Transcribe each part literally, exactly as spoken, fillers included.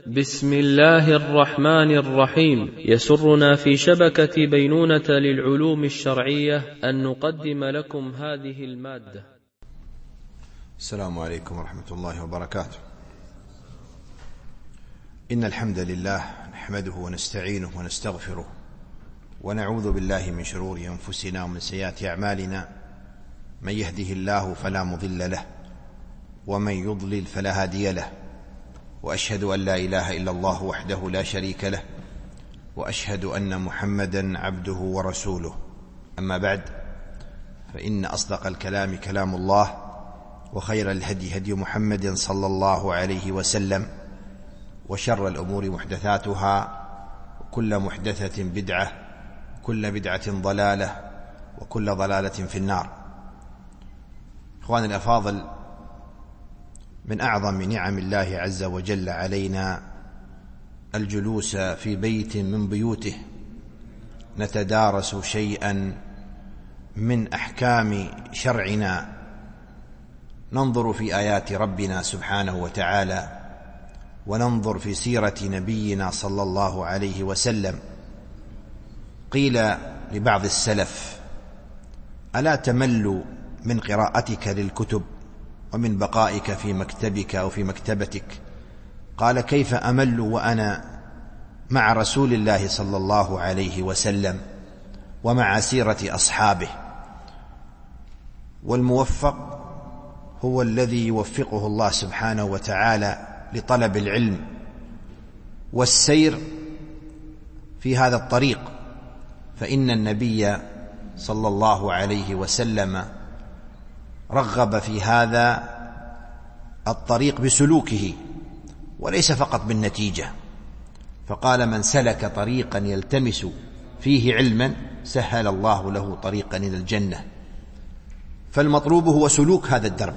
بسم الله الرحمن الرحيم. يسرنا في شبكة بينونة للعلوم الشرعية أن نقدم لكم هذه المادة. السلام عليكم ورحمة الله وبركاته. إن الحمد لله نحمده ونستعينه ونستغفره ونعوذ بالله من شرور أنفسنا ومن سيئات أعمالنا، من يهده الله فلا مضل له ومن يضلل فلا هادي له، وأشهد أن لا إله إلا الله وحده لا شريك له، وأشهد أن محمدا عبده ورسوله. أما بعد، فإن أصدق الكلام كلام الله، وخير الهدي هدي محمد صلى الله عليه وسلم، وشر الأمور محدثاتها، وكل محدثة بدعة، وكل بدعة ضلالة، وكل ضلالة في النار. إخواني الأفاضل، من أعظم نعم الله عز وجل علينا الجلوس في بيت من بيوته نتدارس شيئا من أحكام شرعنا، ننظر في آيات ربنا سبحانه وتعالى، وننظر في سيرة نبينا صلى الله عليه وسلم. قيل لبعض السلف: ألا تمل من قراءتك للكتب ومن بقائك في مكتبك أو في مكتبتك؟ قال: كيف أمل وأنا مع رسول الله صلى الله عليه وسلم ومع سيرة أصحابه؟ والموفق هو الذي يوفقه الله سبحانه وتعالى لطلب العلم والسير في هذا الطريق، فإن النبي صلى الله عليه وسلم رغب في هذا الطريق بسلوكه وليس فقط بالنتيجة، فقال: من سلك طريقا يلتمس فيه علما سهل الله له طريقا إلى الجنة. فالمطلوب هو سلوك هذا الدرب،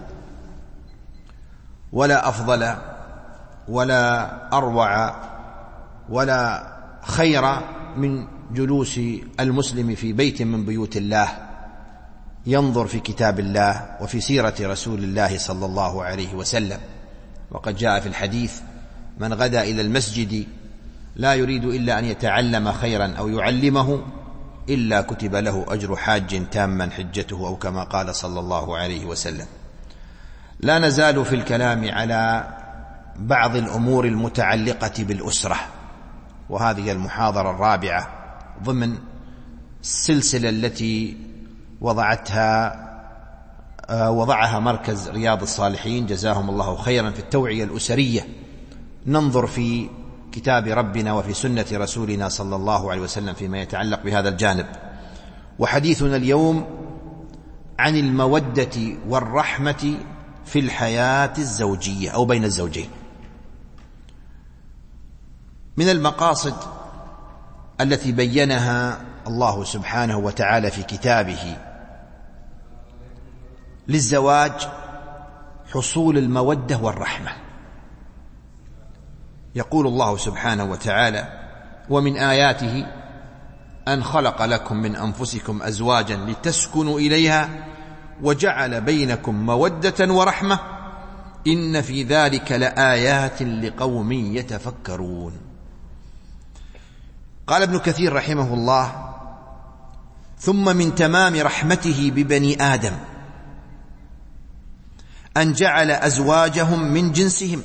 ولا أفضل ولا أروع ولا خير من جلوس المسلم في بيت من بيوت الله ينظر في كتاب الله وفي سيرة رسول الله صلى الله عليه وسلم. وقد جاء في الحديث: من غدا إلى المسجد لا يريد إلا أن يتعلم خيرا أو يعلمه إلا كتب له أجر حاج تاما حجته، أو كما قال صلى الله عليه وسلم. لا نزال في الكلام على بعض الأمور المتعلقة بالأسرة، وهذه المحاضرة الرابعة ضمن السلسلة التي وضعتها وضعها مركز رياض الصالحين جزاهم الله خيرا في التوعية الأسرية. ننظر في كتاب ربنا وفي سنة رسولنا صلى الله عليه وسلم فيما يتعلق بهذا الجانب. وحديثنا اليوم عن المودة والرحمة في الحياة الزوجية أو بين الزوجين. من المقاصد التي بينها الله سبحانه وتعالى في كتابه للزواج حصول المودة والرحمة. يقول الله سبحانه وتعالى: ومن آياته أن خلق لكم من أنفسكم أزواجا لتسكنوا إليها وجعل بينكم مودة ورحمة إن في ذلك لآيات لقوم يتفكرون. قال ابن كثير رحمه الله: ثم من تمام رحمته ببني آدم أن جعل أزواجهم من جنسهم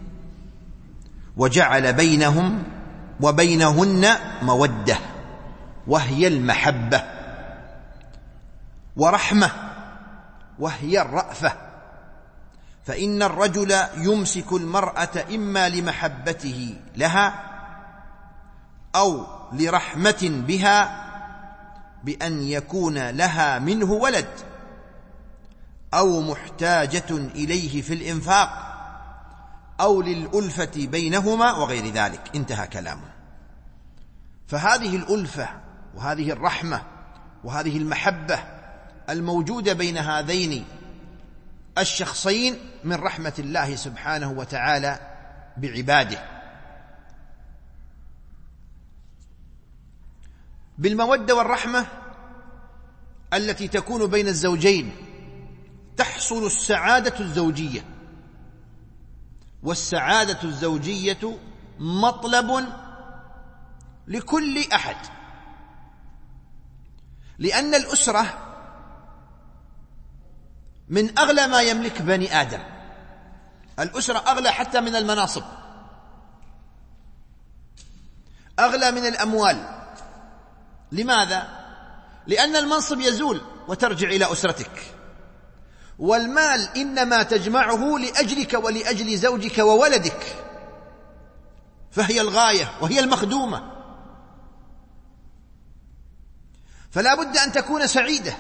وجعل بينهم وبينهن مودة، وهي المحبة، ورحمة، وهي الرأفة. فإن الرجل يمسك المرأة إما لمحبته لها أو لرحمة بها بأن يكون لها منه ولد، أو محتاجة إليه في الإنفاق، أو للألفة بينهما وغير ذلك. انتهى كلامه. فهذه الألفة وهذه الرحمة وهذه المحبة الموجودة بين هذين الشخصين من رحمة الله سبحانه وتعالى بعباده. بالمودة والرحمة التي تكون بين الزوجين تحصل السعادة الزوجية، والسعادة الزوجية مطلب لكل أحد، لأن الأسرة من أغلى ما يملك بني آدم. الأسرة أغلى حتى من المناصب، أغلى من الأموال. لماذا؟ لأن المنصب يزول وترجع إلى أسرتك، والمال إنما تجمعه لأجلك ولأجل زوجك وولدك، فهي الغاية وهي المخدومة. فلا بد أن تكون سعيدة.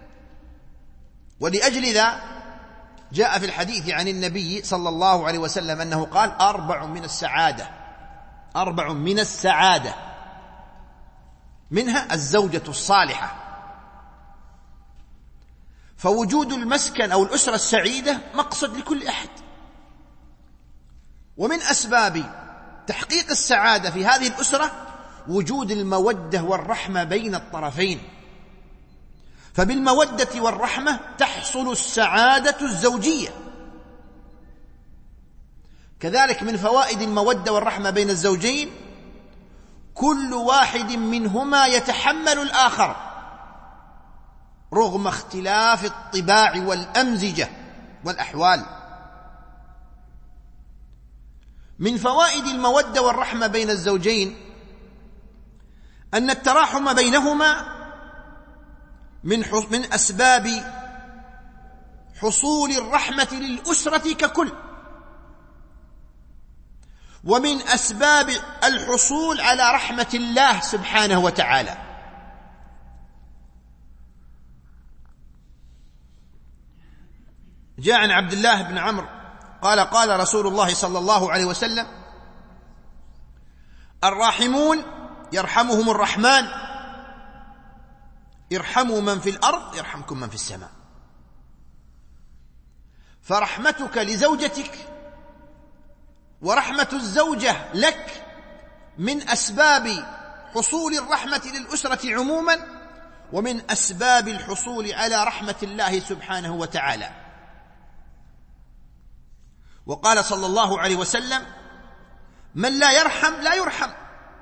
ولأجل ذا جاء في الحديث عن النبي صلى الله عليه وسلم أنه قال: أربع من السعادة، أربع من السعادة، منها الزوجة الصالحة. فوجود المسكن أو الأسرة السعيدة مقصد لكل أحد. ومن أسباب تحقيق السعادة في هذه الأسرة وجود المودة والرحمة بين الطرفين، فبالمودة والرحمة تحصل السعادة الزوجية. كذلك من فوائد المودة والرحمة بين الزوجين كل واحد منهما يتحمل الآخر رغم اختلاف الطباع والأمزجة والأحوال. من فوائد المودة والرحمة بين الزوجين أن التراحم بينهما من من أسباب حصول الرحمة للأسرة ككل، ومن أسباب الحصول على رحمة الله سبحانه وتعالى. جاء عن عبد الله بن عمرو قال: قال رسول الله صلى الله عليه وسلم: الراحمون يرحمهم الرحمن، ارحموا من في الأرض يرحمكم من في السماء. فرحمتك لزوجتك ورحمة الزوجة لك من أسباب حصول الرحمة للأسرة عموما، ومن أسباب الحصول على رحمة الله سبحانه وتعالى. وقال صلى الله عليه وسلم: من لا يرحم لا يرحم.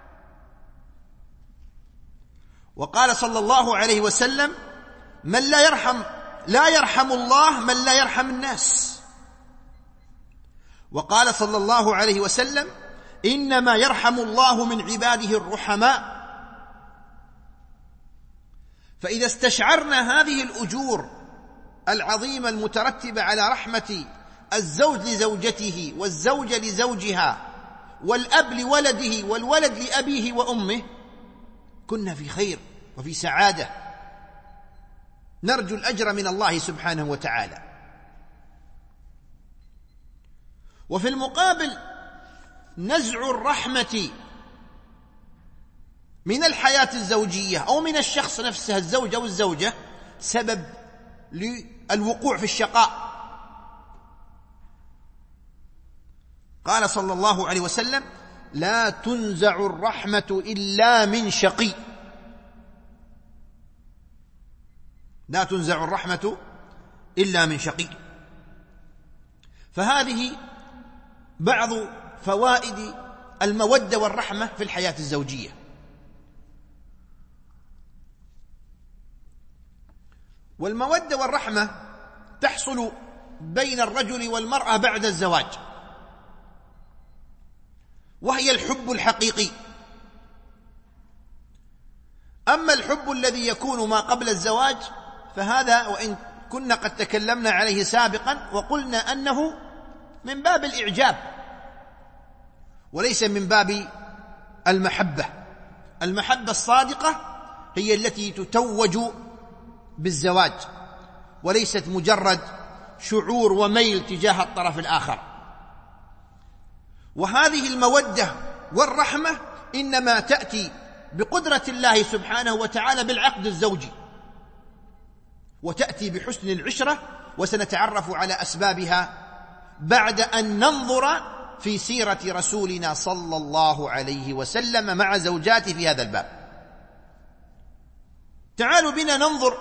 وقال صلى الله عليه وسلم: من لا يرحم لا يرحم الله من لا يرحم الناس. وقال صلى الله عليه وسلم: إنما يرحم الله من عباده الرحماء. فإذا استشعرنا هذه الأجور العظيمة المترتبة على رحمة الزوج لزوجته والزوجة لزوجها والأب لولده والولد لأبيه وأمه، كنا في خير وفي سعادة، نرجو الأجر من الله سبحانه وتعالى. وفي المقابل نزع الرحمة من الحياة الزوجية أو من الشخص نفسه، الزوج أو الزوجة، سبب للوقوع في الشقاء. قال صلى الله عليه وسلم: لا تنزع الرحمة إلا من شقي. لا تنزع الرحمة إلا من شقي. فهذه بعض فوائد المودة والرحمة في الحياة الزوجية. والمودة والرحمة تحصل بين الرجل والمرأة بعد الزواج، وهي الحب الحقيقي. أما الحب الذي يكون ما قبل الزواج فهذا وإن كنا قد تكلمنا عليه سابقا وقلنا أنه من باب الإعجاب وليس من باب المحبة. المحبة الصادقة هي التي تتوج بالزواج، وليست مجرد شعور وميل تجاه الطرف الآخر. وهذه المودة والرحمة إنما تأتي بقدرة الله سبحانه وتعالى بالعقد الزوجي، وتأتي بحسن العشرة، وسنتعرف على أسبابها بعد أن ننظر في سيرة رسولنا صلى الله عليه وسلم مع زوجاته في هذا الباب. تعالوا بنا ننظر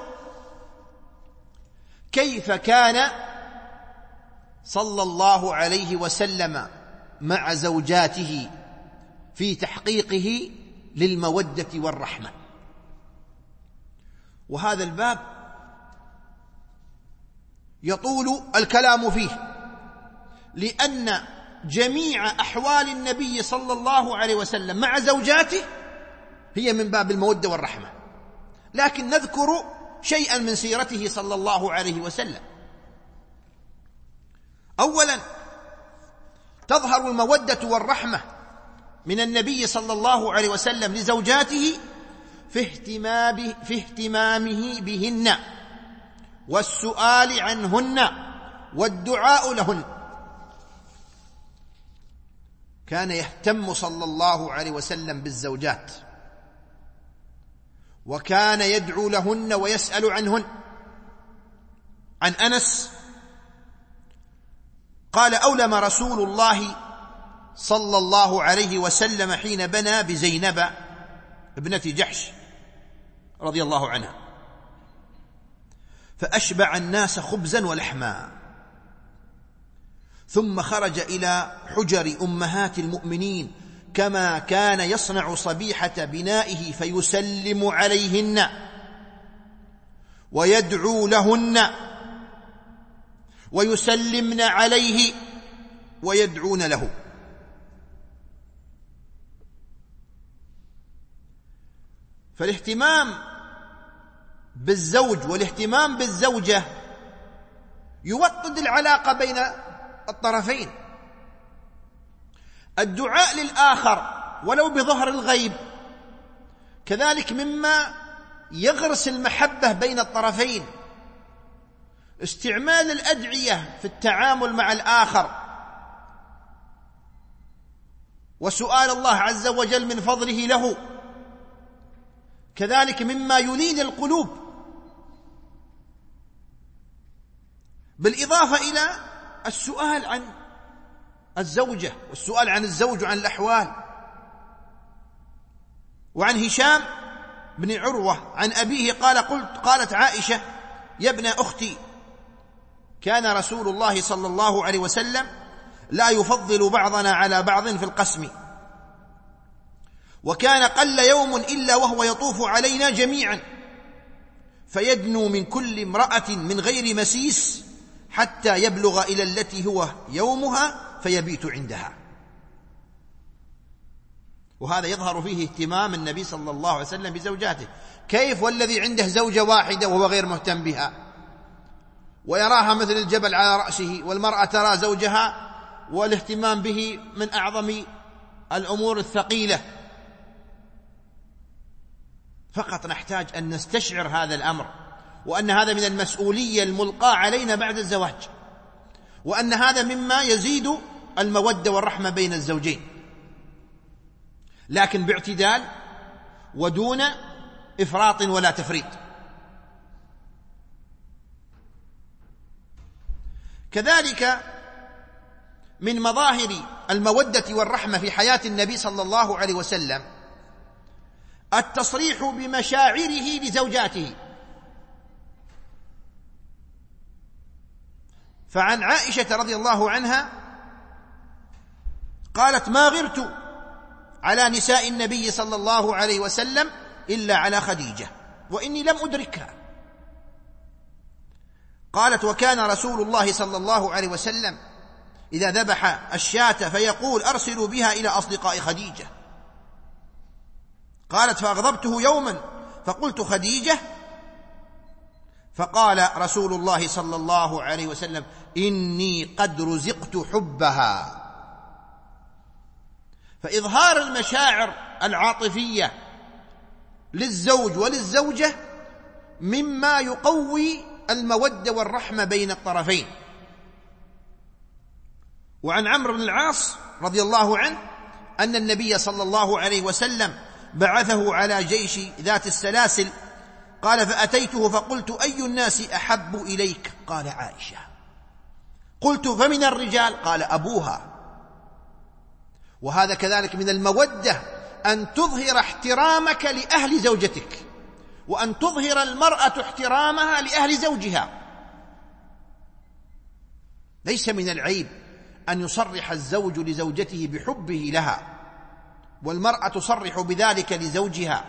كيف كان صلى الله عليه وسلم مع زوجاته في تحقيقه للمودة والرحمة. وهذا الباب يطول الكلام فيه، لأن جميع أحوال النبي صلى الله عليه وسلم مع زوجاته هي من باب المودة والرحمة، لكن نذكر شيئا من سيرته صلى الله عليه وسلم. أولا، تظهر المودة والرحمة من النبي صلى الله عليه وسلم لزوجاته في اهتمامه, في اهتمامه بهن والسؤال عنهن والدعاء لهن. كان يهتم صلى الله عليه وسلم بالزوجات، وكان يدعو لهن ويسأل عنهن. عن أنس قال: أولم رسول الله صلى الله عليه وسلم حين بنى بزينب ابنة جحش رضي الله عنها، فأشبع الناس خبزا ولحما، ثم خرج إلى حجر أمهات المؤمنين كما كان يصنع صبيحة بنائه فيسلم عليهن ويدعو لهن ويسلمن عليه ويدعون له. فالاهتمام بالزوج والاهتمام بالزوجة يوطد العلاقة بين الطرفين. الدعاء للآخر ولو بظهر الغيب كذلك مما يغرس المحبة بين الطرفين. استعمال الأدعية في التعامل مع الآخر وسؤال الله عز وجل من فضله له كذلك مما يلين القلوب، بالإضافة إلى السؤال عن الزوجة والسؤال عن الزوج وعن الأحوال. وعن هشام بن عروة عن أبيه قال: قلت قالت عائشة: يا ابن أختي، كان رسول الله صلى الله عليه وسلم لا يفضل بعضنا على بعض في القسم، وكان قل يوم إلا وهو يطوف علينا جميعا، فيدنو من كل امرأة من غير مسيس حتى يبلغ إلى التي هو يومها فيبيت عندها. وهذا يظهر فيه اهتمام النبي صلى الله عليه وسلم بزوجاته. كيف والذي عنده زوجة واحدة وهو غير مهتم بها ويراها مثل الجبل على رأسه، والمرأة ترى زوجها والاهتمام به من أعظم الأمور الثقيلة. فقط نحتاج أن نستشعر هذا الأمر، وأن هذا من المسؤولية الملقاة علينا بعد الزواج، وأن هذا مما يزيد المودة والرحمة بين الزوجين، لكن باعتدال ودون إفراط ولا تفريط. كذلك من مظاهر المودة والرحمة في حياة النبي صلى الله عليه وسلم التصريح بمشاعره لزوجاته. فعن عائشة رضي الله عنها قالت: ما غرت على نساء النبي صلى الله عليه وسلم إلا على خديجة وإني لم أدركها. قالت: وكان رسول الله صلى الله عليه وسلم إذا ذبح الشاة فيقول: أرسلوا بها إلى أصدقاء خديجة. قالت: فأغضبته يوما فقلت: خديجة؟ فقال رسول الله صلى الله عليه وسلم: إني قد رزقت حبها. فإظهار المشاعر العاطفية للزوج وللزوجة مما يقوي المودة والرحمة بين الطرفين. وعن عمرو بن العاص رضي الله عنه أن النبي صلى الله عليه وسلم بعثه على جيش ذات السلاسل، قال: فأتيته فقلت: أي الناس أحب إليك؟ قال: عائشة. قلت: فمن الرجال؟ قال: أبوها. وهذا كذلك من المودة أن تظهر احترامك لأهل زوجتك، وأن تظهر المرأة احترامها لأهل زوجها. ليس من العيب أن يصرح الزوج لزوجته بحبه لها والمرأة تصرح بذلك لزوجها.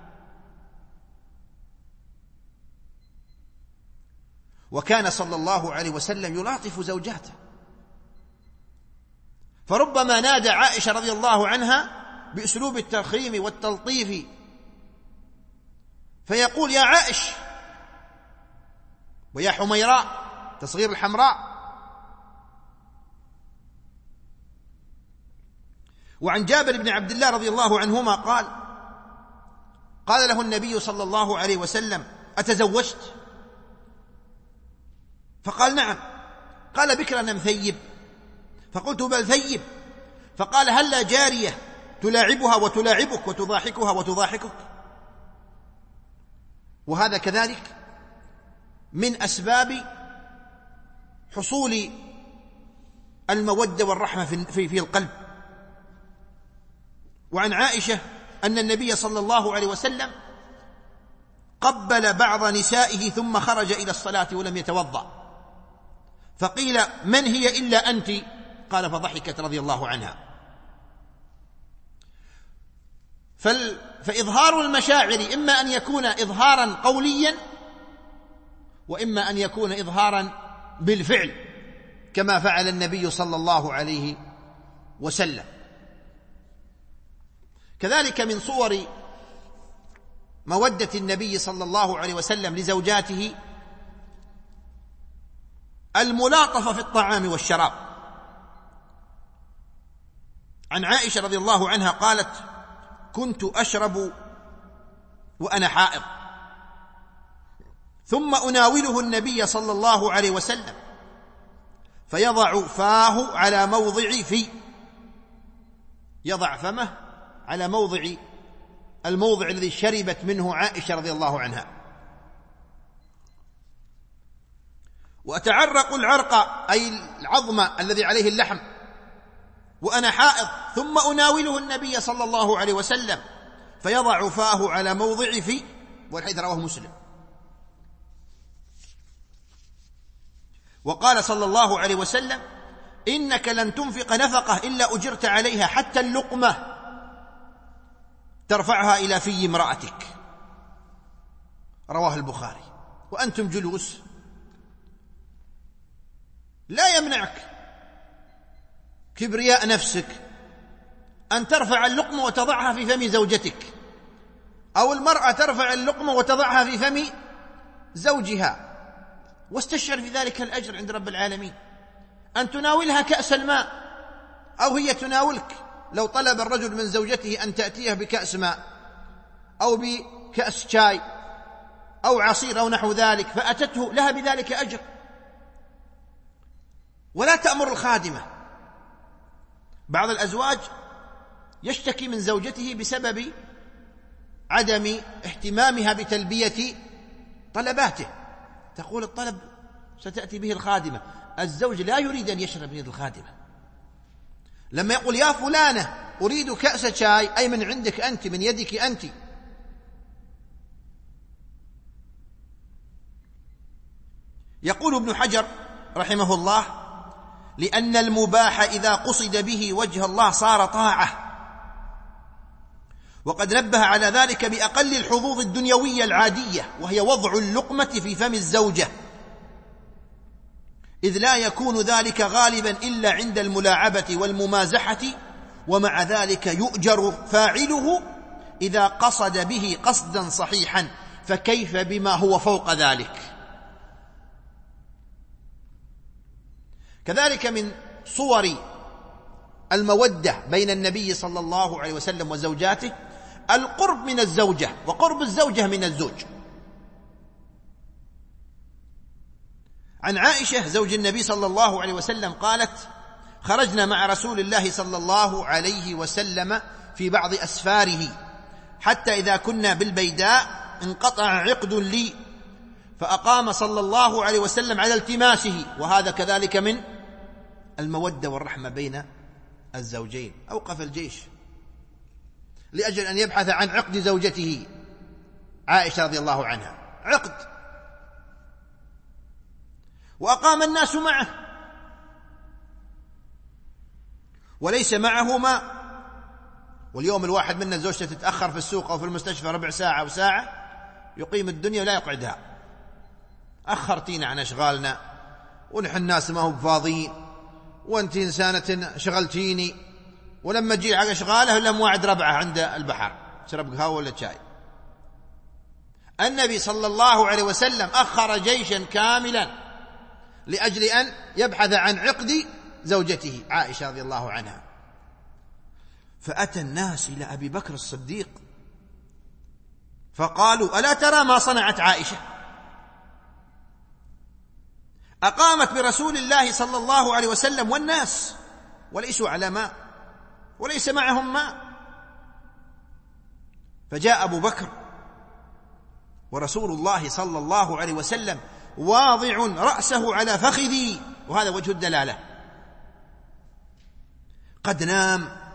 وكان صلى الله عليه وسلم يلاطف زوجاته، فربما نادى عائشة رضي الله عنها بأسلوب الترخيم والتلطيف فيقول: يا عائش، ويا حميراء، تصغير الحمراء. وعن جابر بن عبد الله رضي الله عنهما قال: قال له النبي صلى الله عليه وسلم: أتزوجت؟ فقال: نعم. قال: بكرا أم ثيب؟ فقلت: بل ثيب. فقال: هلا جارية تلاعبها وتلاعبك وتضاحكها وتضاحكك؟ وهذا كذلك من أسباب حصول المودة والرحمة في في القلب. وعن عائشة أن النبي صلى الله عليه وسلم قبل بعض نسائه ثم خرج إلى الصلاة ولم يتوضأ، فقيل: من هي إلا أنت؟ قال: فضحكت رضي الله عنها. فإظهار المشاعر إما أن يكون إظهارا قوليا، وإما أن يكون إظهارا بالفعل كما فعل النبي صلى الله عليه وسلم. كذلك من صور مودة النبي صلى الله عليه وسلم لزوجاته الملاطفة في الطعام والشراب. عن عائشة رضي الله عنها قالت: كنت أشرب وأنا حائض، ثم أناوله النبي صلى الله عليه وسلم فيضع فاه على موضع في يضع فمه على موضع الموضع الذي شربت منه عائشة رضي الله عنها، وأتعرق العرق أي العظم الذي عليه اللحم وأنا حائض، ثم أناوله النبي صلى الله عليه وسلم فيضع فاه على موضع في، والحديث رواه مسلم. وقال صلى الله عليه وسلم: إنك لن تنفق نفقة إلا أجرت عليها، حتى اللقمة ترفعها إلى في امرأتك. رواه البخاري. وأنتم جلوس لا يمنعك كبرياء نفسك أن ترفع اللقمة وتضعها في فم زوجتك، أو المرأة ترفع اللقمة وتضعها في فم زوجها، واستشعر في ذلك الأجر عند رب العالمين. أن تناولها كأس الماء أو هي تناولك، لو طلب الرجل من زوجته أن تأتيه بكأس ماء أو بكأس شاي أو عصير أو نحو ذلك فأتته، لها بذلك أجر. ولا تأمر الخادمة. بعض الأزواج يشتكي من زوجته بسبب عدم اهتمامها بتلبية طلباته، تقول: الطلب ستأتي به الخادمة. الزوج لا يريد أن يشرب من يد الخادمة. لما يقول: يا فلانة أريد كأس شاي، أي من عندك أنت، من يدك أنت. يقول ابن حجر رحمه الله: لأن المباح إذا قصد به وجه الله صار طاعة، وقد نبه على ذلك بأقل الحظوظ الدنيوية العادية، وهي وضع اللقمة في فم الزوجة، إذ لا يكون ذلك غالبا إلا عند الملاعبة والممازحة، ومع ذلك يؤجر فاعله إذا قصد به قصدا صحيحا، فكيف بما هو فوق ذلك. كذلك من صور المودة بين النبي صلى الله عليه وسلم وزوجاته القرب من الزوجة وقرب الزوجة من الزوج. عن عائشة زوج النبي صلى الله عليه وسلم قالت: خرجنا مع رسول الله صلى الله عليه وسلم في بعض أسفاره، حتى إذا كنا بالبيداء انقطع عقد لي، فأقام صلى الله عليه وسلم على التماسه. وهذا كذلك من المودة والرحمة بين الزوجين. أوقف الجيش لأجل أن يبحث عن عقد زوجته عائشة رضي الله عنها، عقد، وأقام الناس معه وليس معه ماء، واليوم الواحد منا زوجته تتأخر في السوق أو في المستشفى ربع ساعة أو ساعة يقيم الدنيا ولا يقعدها. أخرتينا عن أشغالنا، ونحن الناس ما هو بفاضيين، وأنت إنسانة شغلتيني، ولما جي على أشغاله إلا موعد ربعه عند البحر شرب قهوة ولا شاي. النبي صلى الله عليه وسلم أخر جيشا كاملا لأجل أن يبحث عن عقد زوجته عائشة رضي الله عنها. فأتى الناس إلى أبي بكر الصديق فقالوا: ألا ترى ما صنعت عائشة؟ أقامت برسول الله صلى الله عليه وسلم والناس وليسوا على ماء وليس معهم ماء. فجاء أبو بكر ورسول الله صلى الله عليه وسلم واضع رأسه على فخذي، وهذا وجه الدلالة، قد نام.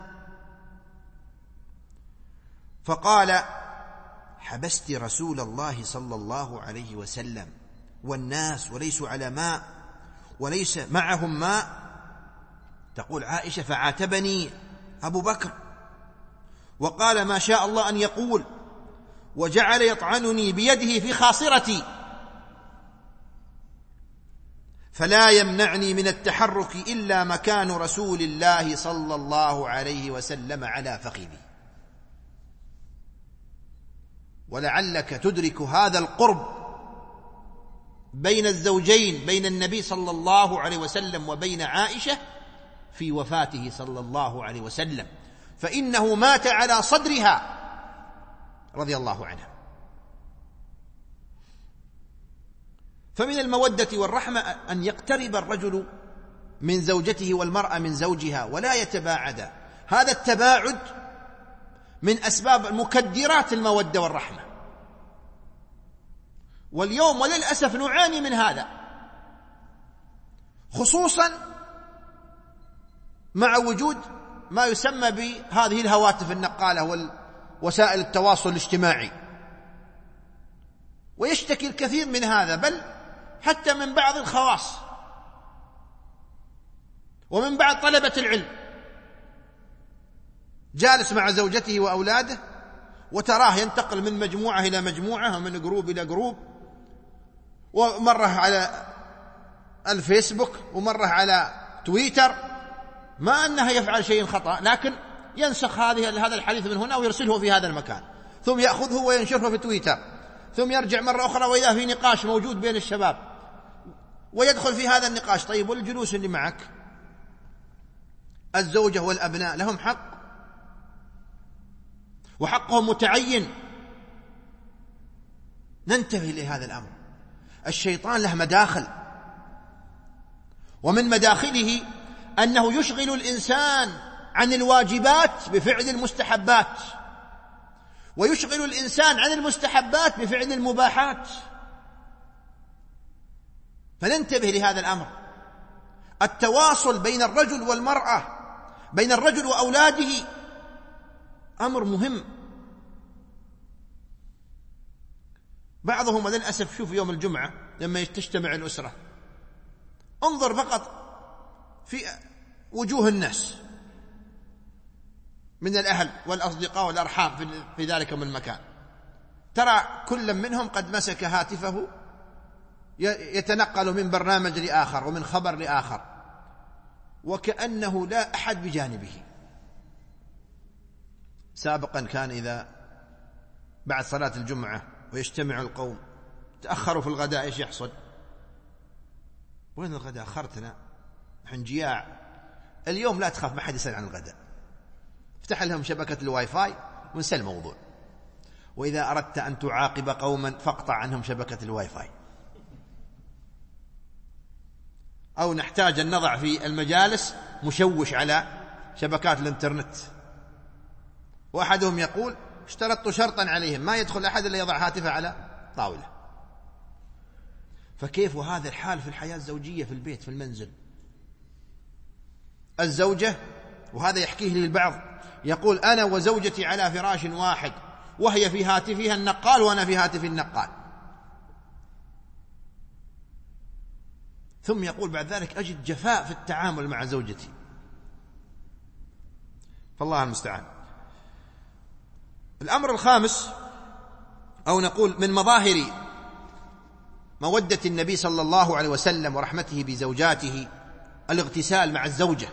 فقال: حبست رسول الله صلى الله عليه وسلم والناس وليسوا على ماء وليس معهم ماء. تقول عائشة: فعاتبني أبو بكر وقال ما شاء الله أن يقول، وجعل يطعنني بيده في خاصرتي، فلا يمنعني من التحرك إلا مكان رسول الله صلى الله عليه وسلم على فخذي. ولعلك تدرك هذا القرب بين الزوجين، بين النبي صلى الله عليه وسلم وبين عائشة، في وفاته صلى الله عليه وسلم، فإنه مات على صدرها رضي الله عنها. فمن المودة والرحمة أن يقترب الرجل من زوجته والمرأة من زوجها ولا يتباعد. هذا التباعد من أسباب مكدرات المودة والرحمة، واليوم وللأسف نعاني من هذا، خصوصا مع وجود ما يسمى بهذه الهواتف النقالة ووسائل التواصل الاجتماعي. ويشتكي الكثير من هذا، بل حتى من بعض الخواص ومن بعض طلبة العلم، جالس مع زوجته وأولاده وتراه ينتقل من مجموعة إلى مجموعة ومن جروب إلى جروب، ومره على الفيسبوك ومره على تويتر، ما أنه يفعل شيء خطأ، لكن ينسخ هذه هذا الحديث من هنا ويرسله في هذا المكان، ثم يأخذه وينشره في تويتر، ثم يرجع مرة أخرى وإذا في نقاش موجود بين الشباب ويدخل في هذا النقاش. طيب والجلوس اللي معك، الزوجة والأبناء لهم حق وحقهم متعين. ننتبه لهذا الأمر. الشيطان له مداخل، ومن مداخله أنه يشغل الإنسان عن الواجبات بفعل المستحبات، ويشغل الإنسان عن المستحبات بفعل المباحات. فننتبه لهذا الأمر. التواصل بين الرجل والمرأة، بين الرجل وأولاده، أمر مهم. بعضهم للأسف شوف يوم الجمعة لما تجتمع الأسرة، انظر فقط في وجوه الناس من الأهل والأصدقاء والأرحام في ذلك من المكان، ترى كل منهم قد مسك هاتفه يتنقل من برنامج لآخر ومن خبر لآخر، وكأنه لا أحد بجانبه. سابقا كان إذا بعد صلاة الجمعة ويجتمع القوم تأخروا في الغداء، إيش يحصل؟ وين الغداء؟ أخرتنا، نحن جياع. اليوم لا تخاف، ما حد يسأل عن الغداء، افتح لهم شبكة الواي فاي ونسى الموضوع. وإذا أردت أن تعاقب قوما فاقطع عنهم شبكة الواي فاي. أو نحتاج أن نضع في المجالس مشوش على شبكات الانترنت. وأحدهم يقول: اشترطت شرطا عليهم ما يدخل أحد إلا يضع هاتفه على طاولة. فكيف هذا الحال في الحياة الزوجية في البيت في المنزل؟ الزوجة، وهذا يحكيه لي البعض، يقول: أنا وزوجتي على فراش واحد، وهي في هاتفها النقال وأنا في هاتف النقال. ثم يقول بعد ذلك: أجد جفاء في التعامل مع زوجتي. فالله المستعان. الأمر الخامس، أو نقول من مظاهر مودة النبي صلى الله عليه وسلم ورحمته بزوجاته الاغتسال مع الزوجة،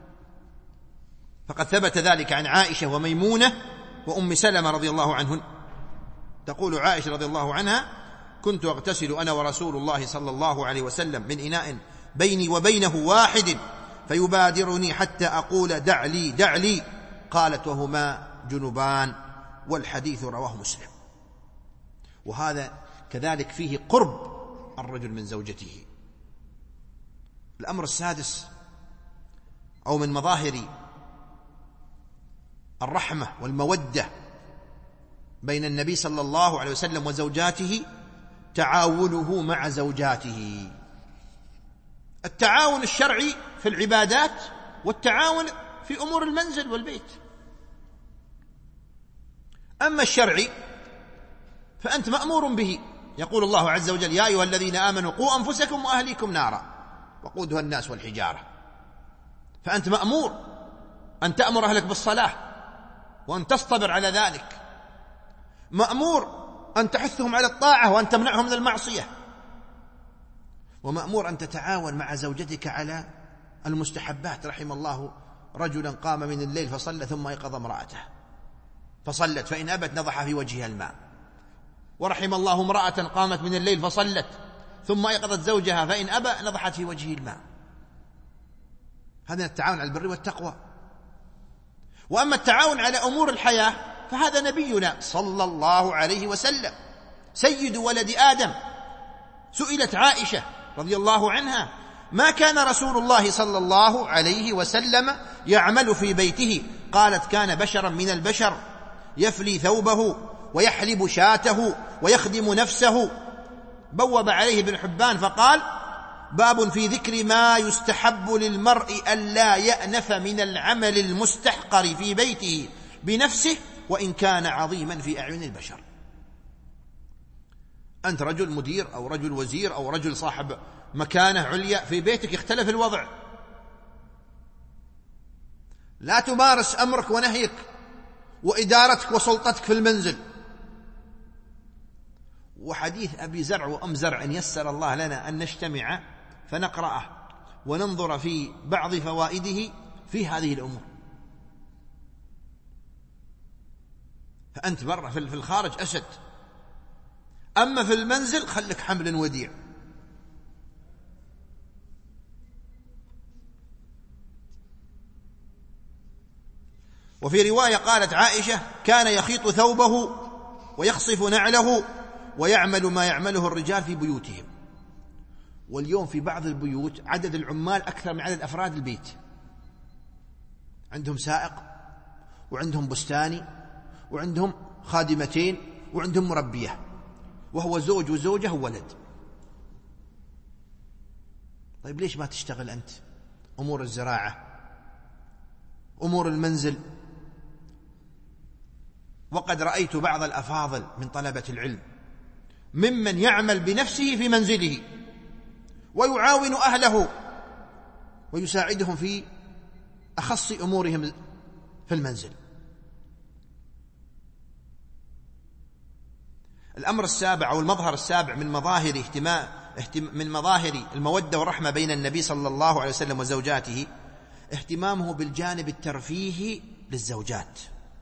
فقد ثبت ذلك عن عائشة وميمونة وأم سلمة رضي الله عنهن. تقول عائشة رضي الله عنها: كنت أغتسل أنا ورسول الله صلى الله عليه وسلم من إناء بيني وبينه واحد فيبادرني حتى أقول دع لي دع لي، قالت وهما جنبان، والحديث رواه مسلم. وهذا كذلك فيه قرب الرجل من زوجته. الأمر السادس، أو من مظاهر الرحمة والمودة بين النبي صلى الله عليه وسلم وزوجاته، تعاونه مع زوجاته. التعاون الشرعي في العبادات، والتعاون في أمور المنزل والبيت. أما الشرعي فأنت مأمور به، يقول الله عز وجل: يا أيها الذين آمنوا قوا أنفسكم وأهليكم نارا وقودها الناس والحجارة. فأنت مأمور أن تأمر أهلك بالصلاة وأن تصطبر على ذلك، مأمور أن تحثهم على الطاعة وأن تمنعهم من المعصية، ومأمور أن تتعاون مع زوجتك على المستحبات. رحم الله رجلا قام من الليل فصلى ثم أيقظ امرأته فصلت فإن أبت نضح في وجهها الماء. ورحم الله امرأة قامت من الليل فصلت ثم أيقظت زوجها فإن أبى نضحت في وجهه الماء. هذا التعاون على البر والتقوى. وأما التعاون على أمور الحياة فهذا نبينا صلى الله عليه وسلم سيد ولد آدم. سئلت عائشة رضي الله عنها: ما كان رسول الله صلى الله عليه وسلم يعمل في بيته؟ قالت: كان بشرا من البشر يفلي ثوبه ويحلب شاته ويخدم نفسه. بوب عليه ابن حبان فقال: باب في ذكر ما يستحب للمرء ألا يأنف من العمل المستحقر في بيته بنفسه وإن كان عظيما في أعين البشر. أنت رجل مدير أو رجل وزير أو رجل صاحب مكانة عليا في بيتك، يختلف الوضع، لا تمارس أمرك ونهيك وإدارتك وسلطتك في المنزل. وحديث أبي زرع وأم زرع إن يسر الله لنا أن نجتمع فنقرأه وننظر في بعض فوائده في هذه الأمور. فأنت برا في الخارج أسد، أما في المنزل خلك حمل وديع. وفي رواية قالت عائشة: كان يخيط ثوبه ويخصف نعله ويعمل ما يعمله الرجال في بيوتهم. واليوم في بعض البيوت عدد العمال أكثر من عدد أفراد البيت، عندهم سائق وعندهم بستاني وعندهم خادمتين وعندهم مربية، وهو زوج وزوجة وولد. طيب ليش ما تشتغل أنت أمور الزراعة، أمور المنزل؟ وقد رأيت بعض الأفاضل من طلبة العلم ممن يعمل بنفسه في منزله ويعاون أهله ويساعدهم في أخص أمورهم في المنزل. الأمر السابع أو المظهر السابع من مظاهر اهتمام من مظاهر المودة والرحمة بين النبي صلى الله عليه وسلم وزوجاته اهتمامه بالجانب الترفيهي للزوجات.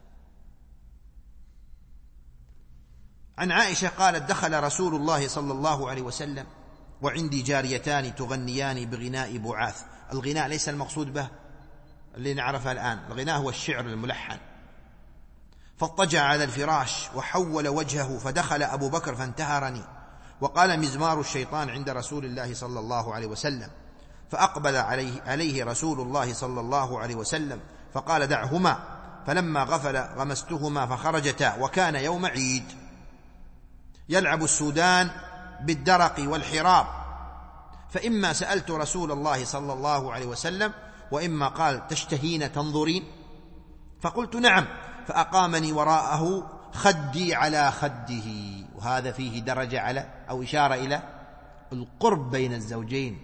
عن عائشة قالت: دخل رسول الله صلى الله عليه وسلم وعندي جاريتان تغنيان بغناء بعاث. الغناء ليس المقصود به اللي نعرفه الآن، الغناء هو الشعر الملحن. فاضطجع على الفراش وحول وجهه فدخل أبو بكر فانتهرني، وقال مزمار الشيطان عند رسول الله صلى الله عليه وسلم. فأقبل عليه, عليه رسول الله صلى الله عليه وسلم فقال: دعهما. فلما غفل غمستهما فخرجتا، وكان يوم عيد. يلعب السودان بالدرق والحراب، فإما سألت رسول الله صلى الله عليه وسلم وإما قال: تشتهين تنظرين؟ فقلت: نعم. فأقامني وراءه خدي على خده. وهذا فيه درجة على أو إشارة إلى القرب بين الزوجين.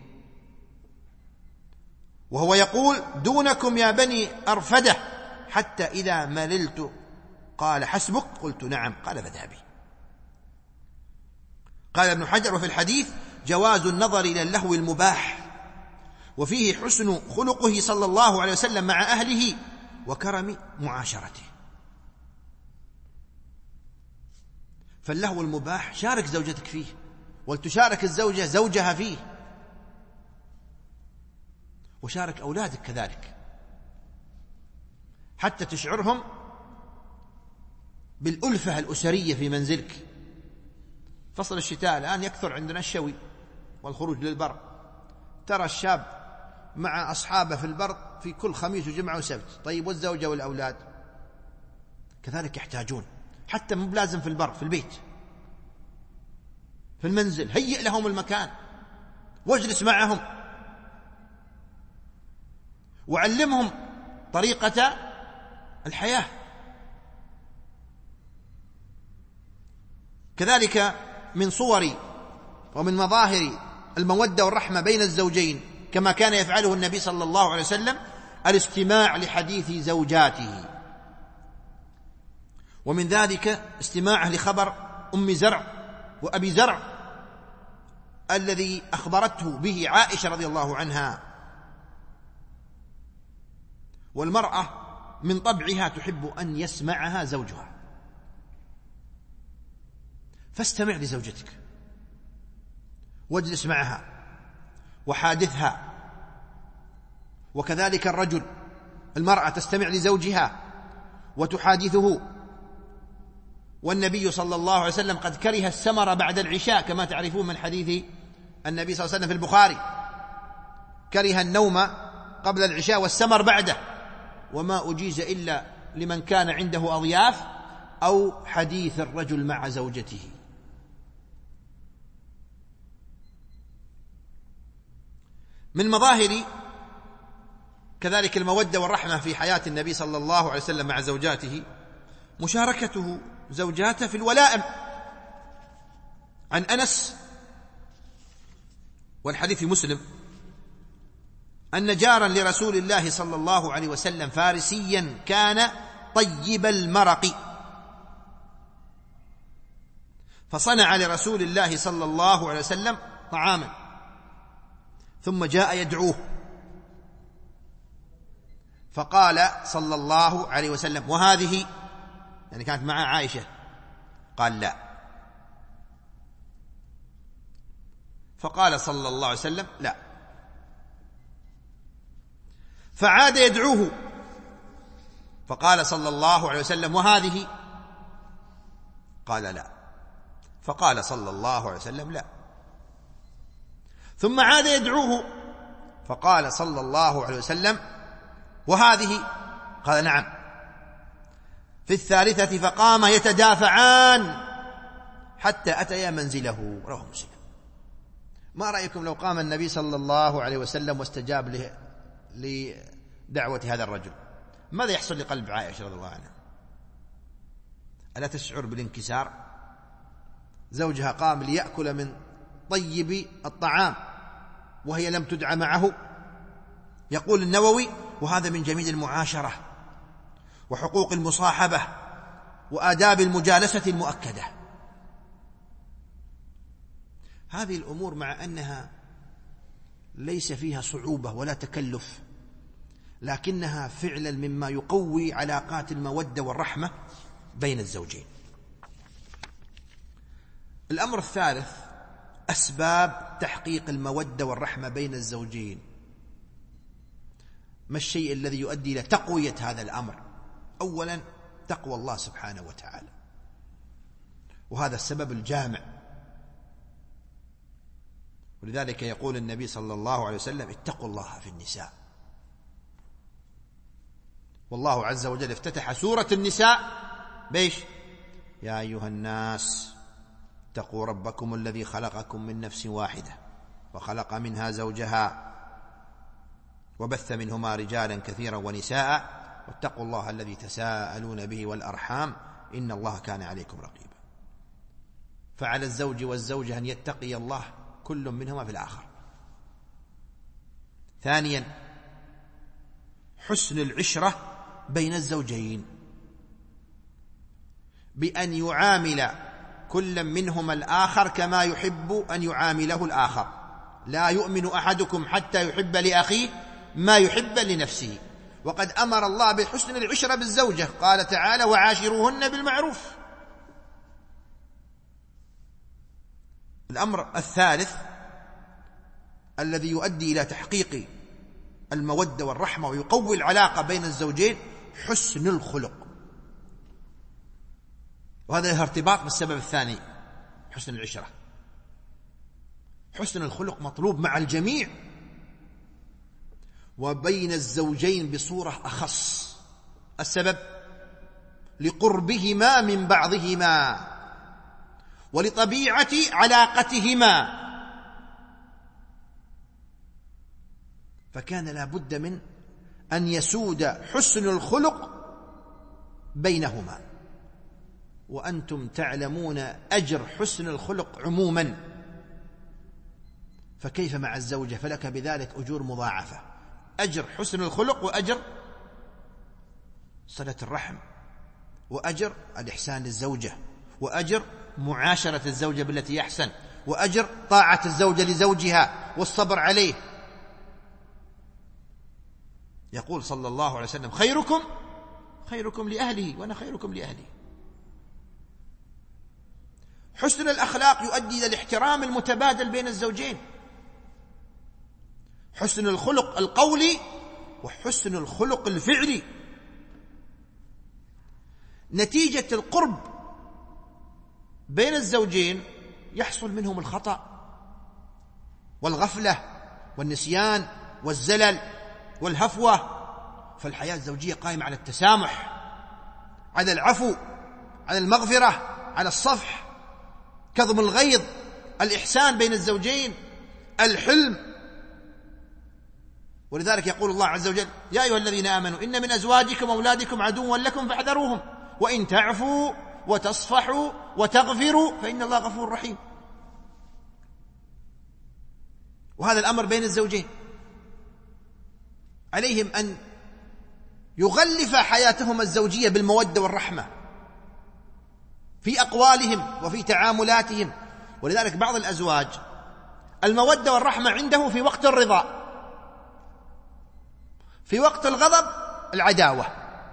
وهو يقول: دونكم يا بني أرفدة، حتى إذا مللت قال حسبك؟ قلت نعم. قال فاذهبي. قال ابن حجر: وفي الحديث جواز النظر إلى اللهو المباح، وفيه حسن خلقه صلى الله عليه وسلم مع أهله وكرم معاشرته. فاللهو المباح شارك زوجتك فيه، ولتشارك الزوجة زوجها فيه، وشارك أولادك كذلك، حتى تشعرهم بالألفة الأسرية في منزلك. فصل الشتاء الآن يكثر عندنا الشوي والخروج للبر، ترى الشاب مع أصحابه في البر في كل خميس وجمعة وسبت. طيب والزوجة والأولاد كذلك يحتاجون، حتى مو بلازم في البر، في البيت، في المنزل، هيئ لهم المكان واجلس معهم وعلمهم طريقة الحياة. كذلك من صور ومن مظاهر المودة والرحمة بين الزوجين كما كان يفعله النبي صلى الله عليه وسلم الاستماع لحديث زوجاته، ومن ذلك استماعه لخبر أم زرع وأبي زرع الذي أخبرته به عائشة رضي الله عنها. والمرأة من طبعها تحب أن يسمعها زوجها، فاستمع لزوجتك واجلس معها وحادثها. وكذلك الرجل، المرأة تستمع لزوجها وتحادثه. والنبي صلى الله عليه وسلم قد كره السمر بعد العشاء كما تعرفون من حديث النبي صلى الله عليه وسلم في البخاري، كره النوم قبل العشاء والسمر بعده، وما أجيز إلا لمن كان عنده أضياف أو حديث الرجل مع زوجته. من مظاهر كذلك المودة والرحمة في حياة النبي صلى الله عليه وسلم مع زوجاته مشاركته زوجاته في الولائم. عن أنس، والحديث في مسلم، أن جارا لرسول الله صلى الله عليه وسلم فارسيا كان طيب المرق، فصنع لرسول الله صلى الله عليه وسلم طعاما، ثم جاء يدعوه، فقال صلى الله عليه وسلم: وهذه، يعني كانت مع عائشة؟ قال: لا. فقال صلى الله عليه وسلم: لا. فعاد يدعوه، فقال صلى الله عليه وسلم: وهذه؟ قال: لا. فقال صلى الله عليه وسلم: لا. ثم عاد يدعوه، فقال صلى الله عليه وسلم: وهذه؟ قال: نعم. في الثالثة فقام يتدافعان حتى أتيا منزله. رواه مسلم. ما رأيكم لو قام النبي صلى الله عليه وسلم واستجاب له لدعوة هذا الرجل؟ ماذا يحصل لقلب عائشة رضي الله عنها؟ ألا تشعر بالانكسار؟ زوجها قام ليأكل من طيب الطعام وهي لم تدع معه. يقول النووي: وهذا من جميل المعاشرة وحقوق المصاحبة وآداب المجالسة المؤكدة. هذه الأمور مع أنها ليس فيها صعوبة ولا تكلف، لكنها فعلا مما يقوي علاقات المودة والرحمة بين الزوجين. الأمر الثالث: أسباب تحقيق المودة والرحمة بين الزوجين. ما الشيء الذي يؤدي إلى تقوية هذا الأمر؟ أولا تقوى الله سبحانه وتعالى، وهذا السبب الجامع. ولذلك يقول النبي صلى الله عليه وسلم: اتقوا الله في النساء. والله عز وجل افتتح سورة النساء بيش: يا أيها الناس اتقوا ربكم الذي خلقكم من نفس واحدة وخلق منها زوجها وبث منهما رجالا كثيرا ونساء واتقوا الله الذي تساءلون به والأرحام إن الله كان عليكم رقيبا. فعلى الزوج والزوجة أن يتقي الله كل منهما في الآخر. ثانيا: حسن العشرة بين الزوجين. بأن يعامل كل منهما الآخر كما يحب أن يعامله الآخر. لا يؤمن أحدكم حتى يحب لأخيه ما يحب لنفسه. وقد أمر الله بحسن العشرة بالزوجة، قال تعالى: وعاشروهن بالمعروف. الأمر الثالث الذي يؤدي إلى تحقيق المودة والرحمة ويقوي العلاقة بين الزوجين حسن الخلق، وهذا له ارتباط بالسبب الثاني، حسن العشرة. حسن الخلق مطلوب مع الجميع وبين الزوجين بصورة أخص. السبب لقربهما من بعضهما ولطبيعة علاقتهما، فكان لا بد من أن يسود حسن الخلق بينهما. وأنتم تعلمون أجر حسن الخلق عموما، فكيف مع الزوجة؟ فلك بذلك أجور مضاعفة: أجر حسن الخلق، وأجر صلة الرحم، وأجر الإحسان للزوجة، وأجر معاشرة الزوجة بالتي يحسن، وأجر طاعة الزوجة لزوجها والصبر عليه. يقول صلى الله عليه وسلم: خيركم خيركم لأهله وأنا خيركم لأهلي. حسن الأخلاق يؤدي إلى الاحترام المتبادل بين الزوجين، حسن الخلق القولي وحسن الخلق الفعلي. نتيجة القرب بين الزوجين يحصل منهم الخطأ والغفلة والنسيان والزلل والهفوة، فالحياة الزوجية قائمة على التسامح، على العفو، على المغفرة، على الصفح، كظم الغيظ، الإحسان بين الزوجين، الحلم. ولذلك يقول الله عز وجل: يا أيها الذين آمنوا إن من أزواجكم وأولادكم عدوا لكم فاحذروهم وإن تعفوا وتصفحوا وتغفروا فإن الله غفور رحيم. وهذا الأمر بين الزوجين، عليهم أن يغلف حياتهم الزوجية بالمودة والرحمة في أقوالهم وفي تعاملاتهم. ولذلك بعض الأزواج المودة والرحمة عنده في وقت الرضا، في وقت الغضب العداوة،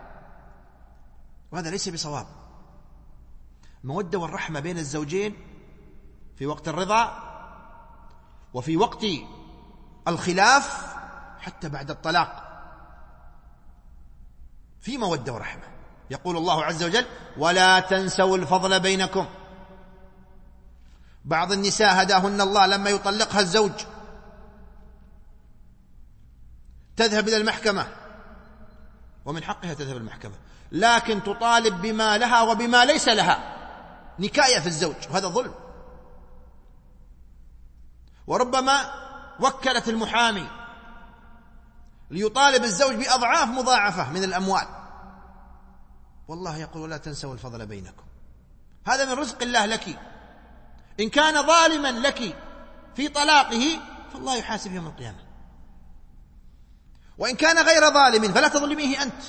وهذا ليس بصواب. المودة والرحمة بين الزوجين في وقت الرضا وفي وقت الخلاف حتى بعد الطلاق في مودة ورحمة. يقول الله عز وجل: ولا تنسوا الفضل بينكم. بعض النساء هداهن الله لما يطلقها الزوج تذهب إلى المحكمة، ومن حقها تذهب المحكمة، لكن تطالب بما لها وبما ليس لها، نكاية في الزوج، وهذا ظلم. وربما وكلت المحامي ليطالب الزوج بأضعاف مضاعفة من الأموال، والله يقول: ولا تنسوا الفضل بينكم. هذا من رزق الله لك. إن كان ظالما لك في طلاقه فالله يحاسب يوم القيامة، وإن كان غير ظالم فلا تظلميه أنت.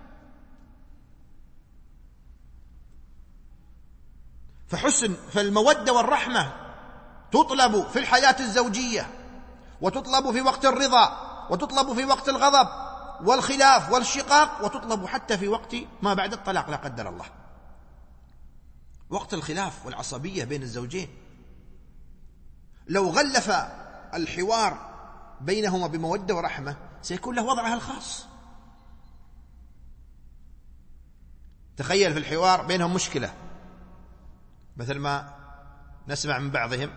فحسن فالمودة والرحمة تطلب في الحياة الزوجية، وتطلب في وقت الرضا، وتطلب في وقت الغضب والخلاف والشقاق، وتطلب حتى في وقت ما بعد الطلاق لا قدر الله، وقت الخلاف والعصبية بين الزوجين. لو غلف الحوار بينهما بمودة ورحمة سيكون له وضعها الخاص. تخيل في الحوار بينهم مشكلة، مثل ما نسمع من بعضهم،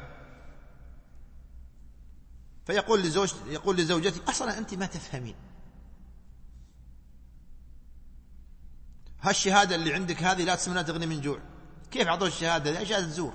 فيقول لزوج يقول لزوجتي: أصلا أنت ما تفهمين، هالشهادة اللي عندك هذه لا تسمى تغني من جوع. كيف عطوه الشهادة؟ هذه شهادة زور،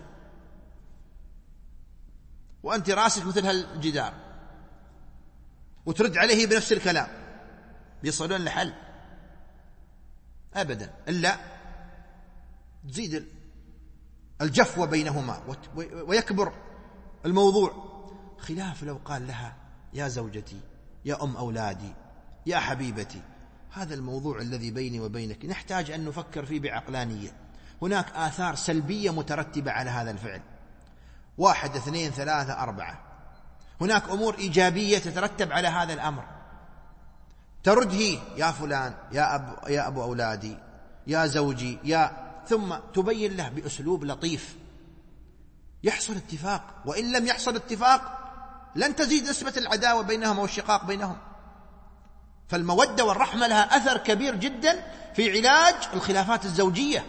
وأنت راسك مثل هالجدار. وترد عليه بنفس الكلام، بيصلون لحل أبدا، إلا تزيد الجفوة بينهما ويكبر الموضوع. خلاف لو قال لها: يا زوجتي، يا أم أولادي، يا حبيبتي، هذا الموضوع الذي بيني وبينك نحتاج أن نفكر فيه بعقلانية، هناك آثار سلبية مترتبة على هذا الفعل، واحد اثنين ثلاثة أربعة. هناك أمور إيجابية تترتب على هذا الأمر، ترده يا فلان، يا أب يا أبو أولادي، يا زوجي، يا ثم تبين له بأسلوب لطيف، يحصل اتفاق. وإن لم يحصل اتفاق لن تزيد نسبة العداوة بينهم والشقاق بينهم. فالمودة والرحمة لها أثر كبير جدا في علاج الخلافات الزوجية.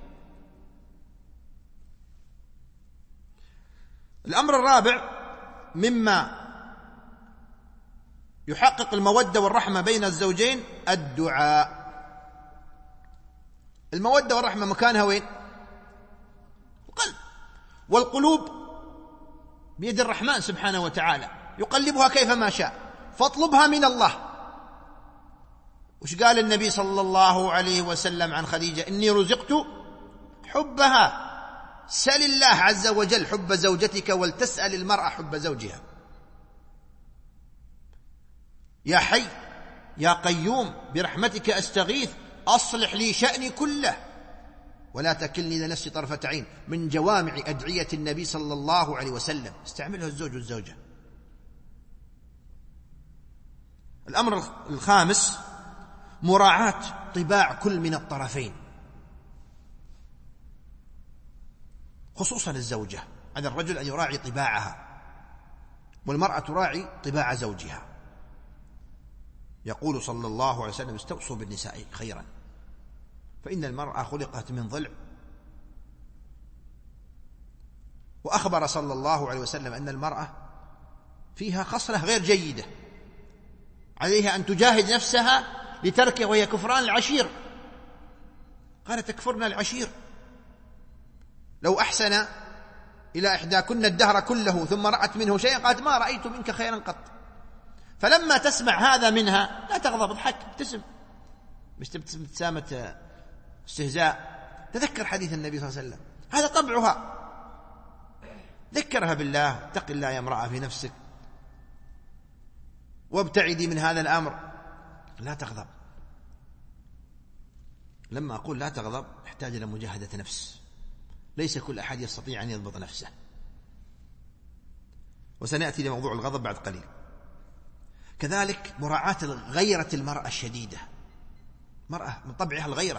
الأمر الرابع مما يحقق المودة والرحمة بين الزوجين الدعاء. المودة والرحمة مكانها وين؟ القلب، والقلوب بيد الرحمن سبحانه وتعالى يقلبها كيفما شاء، فاطلبها من الله. وش قال النبي صلى الله عليه وسلم عن خديجة؟ إني رزقت حبها. سل الله عز وجل حب زوجتك ولتسأل المرأة حب زوجها. يا حي يا قيوم برحمتك أستغيث أصلح لي شأني كله ولا تكلني لنفسي طرفة عين، من جوامع أدعية النبي صلى الله عليه وسلم، استعملها الزوج والزوجة. الأمر الخامس مراعاة طباع كل من الطرفين، خصوصا الزوجة، على الرجل أن يراعي طباعها، والمرأة تراعي طباع زوجها. يقول صلى الله عليه وسلم استوصوا بالنساء خيرا فإن المرأة خلقت من ضلع. وأخبر صلى الله عليه وسلم أن المرأة فيها خصلة غير جيدة عليها أن تجاهد نفسها لتركه، وهي كفران العشير. قال تكفرن العشير. لو أحسن إلى إحداكن الدهر كله ثم رأت منه شيئا قالت ما رأيت منك خيرا قط. فلما تسمع هذا منها لا تغضب، اضحك، ابتسم، مش ابتسامة استهزاء. تذكر حديث النبي صلى الله عليه وسلم، هذا طبعها. ذكرها بالله، اتق الله يا امرأة في نفسك وابتعدي من هذا الأمر، لا تغضب. لما أقول لا تغضب يحتاج إلى مجاهدة نفس، ليس كل أحد يستطيع أن يضبط نفسه، وسنأتي لموضوع الغضب بعد قليل. كذلك مراعاة غيرة المرأة الشديدة، مرأة من طبعها الغيرة،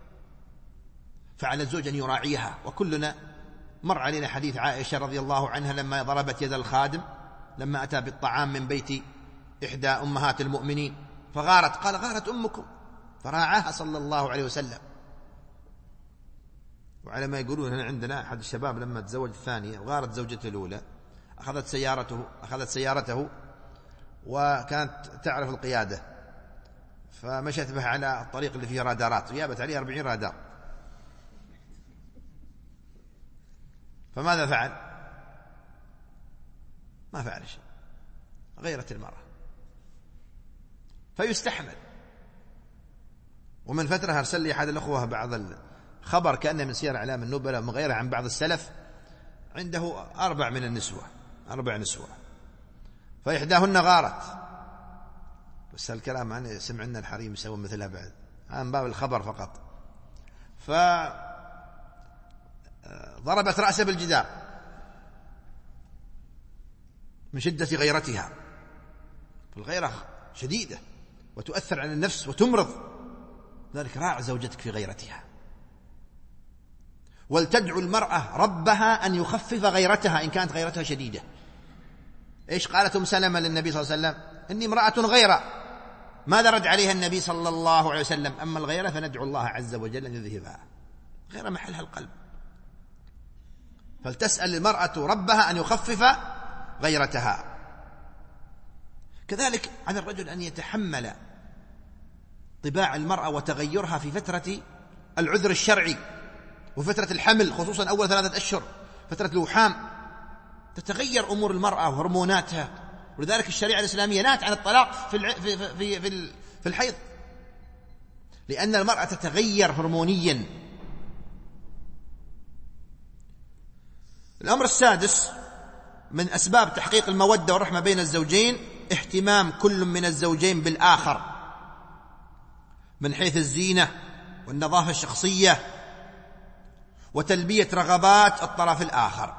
فعلى الزوج أن يراعيها. وكلنا مر علينا حديث عائشة رضي الله عنها لما ضربت يد الخادم لما أتى بالطعام من بيت إحدى أمهات المؤمنين فغارت، قال غارت أمكم، فراعاها صلى الله عليه وسلم. وعلى ما يقولون هنا عندنا أحد الشباب لما تزوج الثانية وغارت زوجته الأولى أخذت سيارته أخذت سيارته وكانت تعرف القيادة، فمشت به على الطريق اللي فيه رادارات وجابت عليه أربعين رادار. فماذا فعل؟ ما فعل شيء، غيرت المرأة، فيستحمل. ومن فترة أرسل لي أحد الأخوة بعض الخبر كأنه من سير أعلام النبلاء من غيره عن بعض السلف عنده أربع من النسوة أربع نسوة فإحداهن غارت، بس هالكلام يعني سمعنا الحريم يسوون مثلها بعد، عن باب الخبر فقط. فضربت رأسه بالجدار من شدة غيرتها، فالغيرة شديدة وتؤثر على النفس وتمرض، ذلك راع زوجتك في غيرتها. ولتدعو المرأة ربها أن يخفف غيرتها إن كانت غيرتها شديدة. إيش قالت أم سلمة للنبي صلى الله عليه وسلم؟ إني امرأة غيرة. ماذا رد عليها النبي صلى الله عليه وسلم؟ أما الغيرة فندعو الله عز وجل أن يذهبها. غير محلها القلب، فلتسأل المرأة ربها أن يخفف غيرتها. كذلك على الرجل أن يتحمل طباع المرأة وتغيرها في فترة العذر الشرعي وفترة الحمل، خصوصا أول ثلاثة أشهر فترة الوحام، تتغير أمور المرأة وهرموناتها. ولذلك الشريعة الإسلامية نهت عن الطلاق في الع... في في في, في الحيض، لأن المرأة تتغير هرمونيا. الأمر السادس من أسباب تحقيق المودة والرحمة بين الزوجين اهتمام كل من الزوجين بالآخر من حيث الزينة والنظافة الشخصية وتلبية رغبات الطرف الآخر.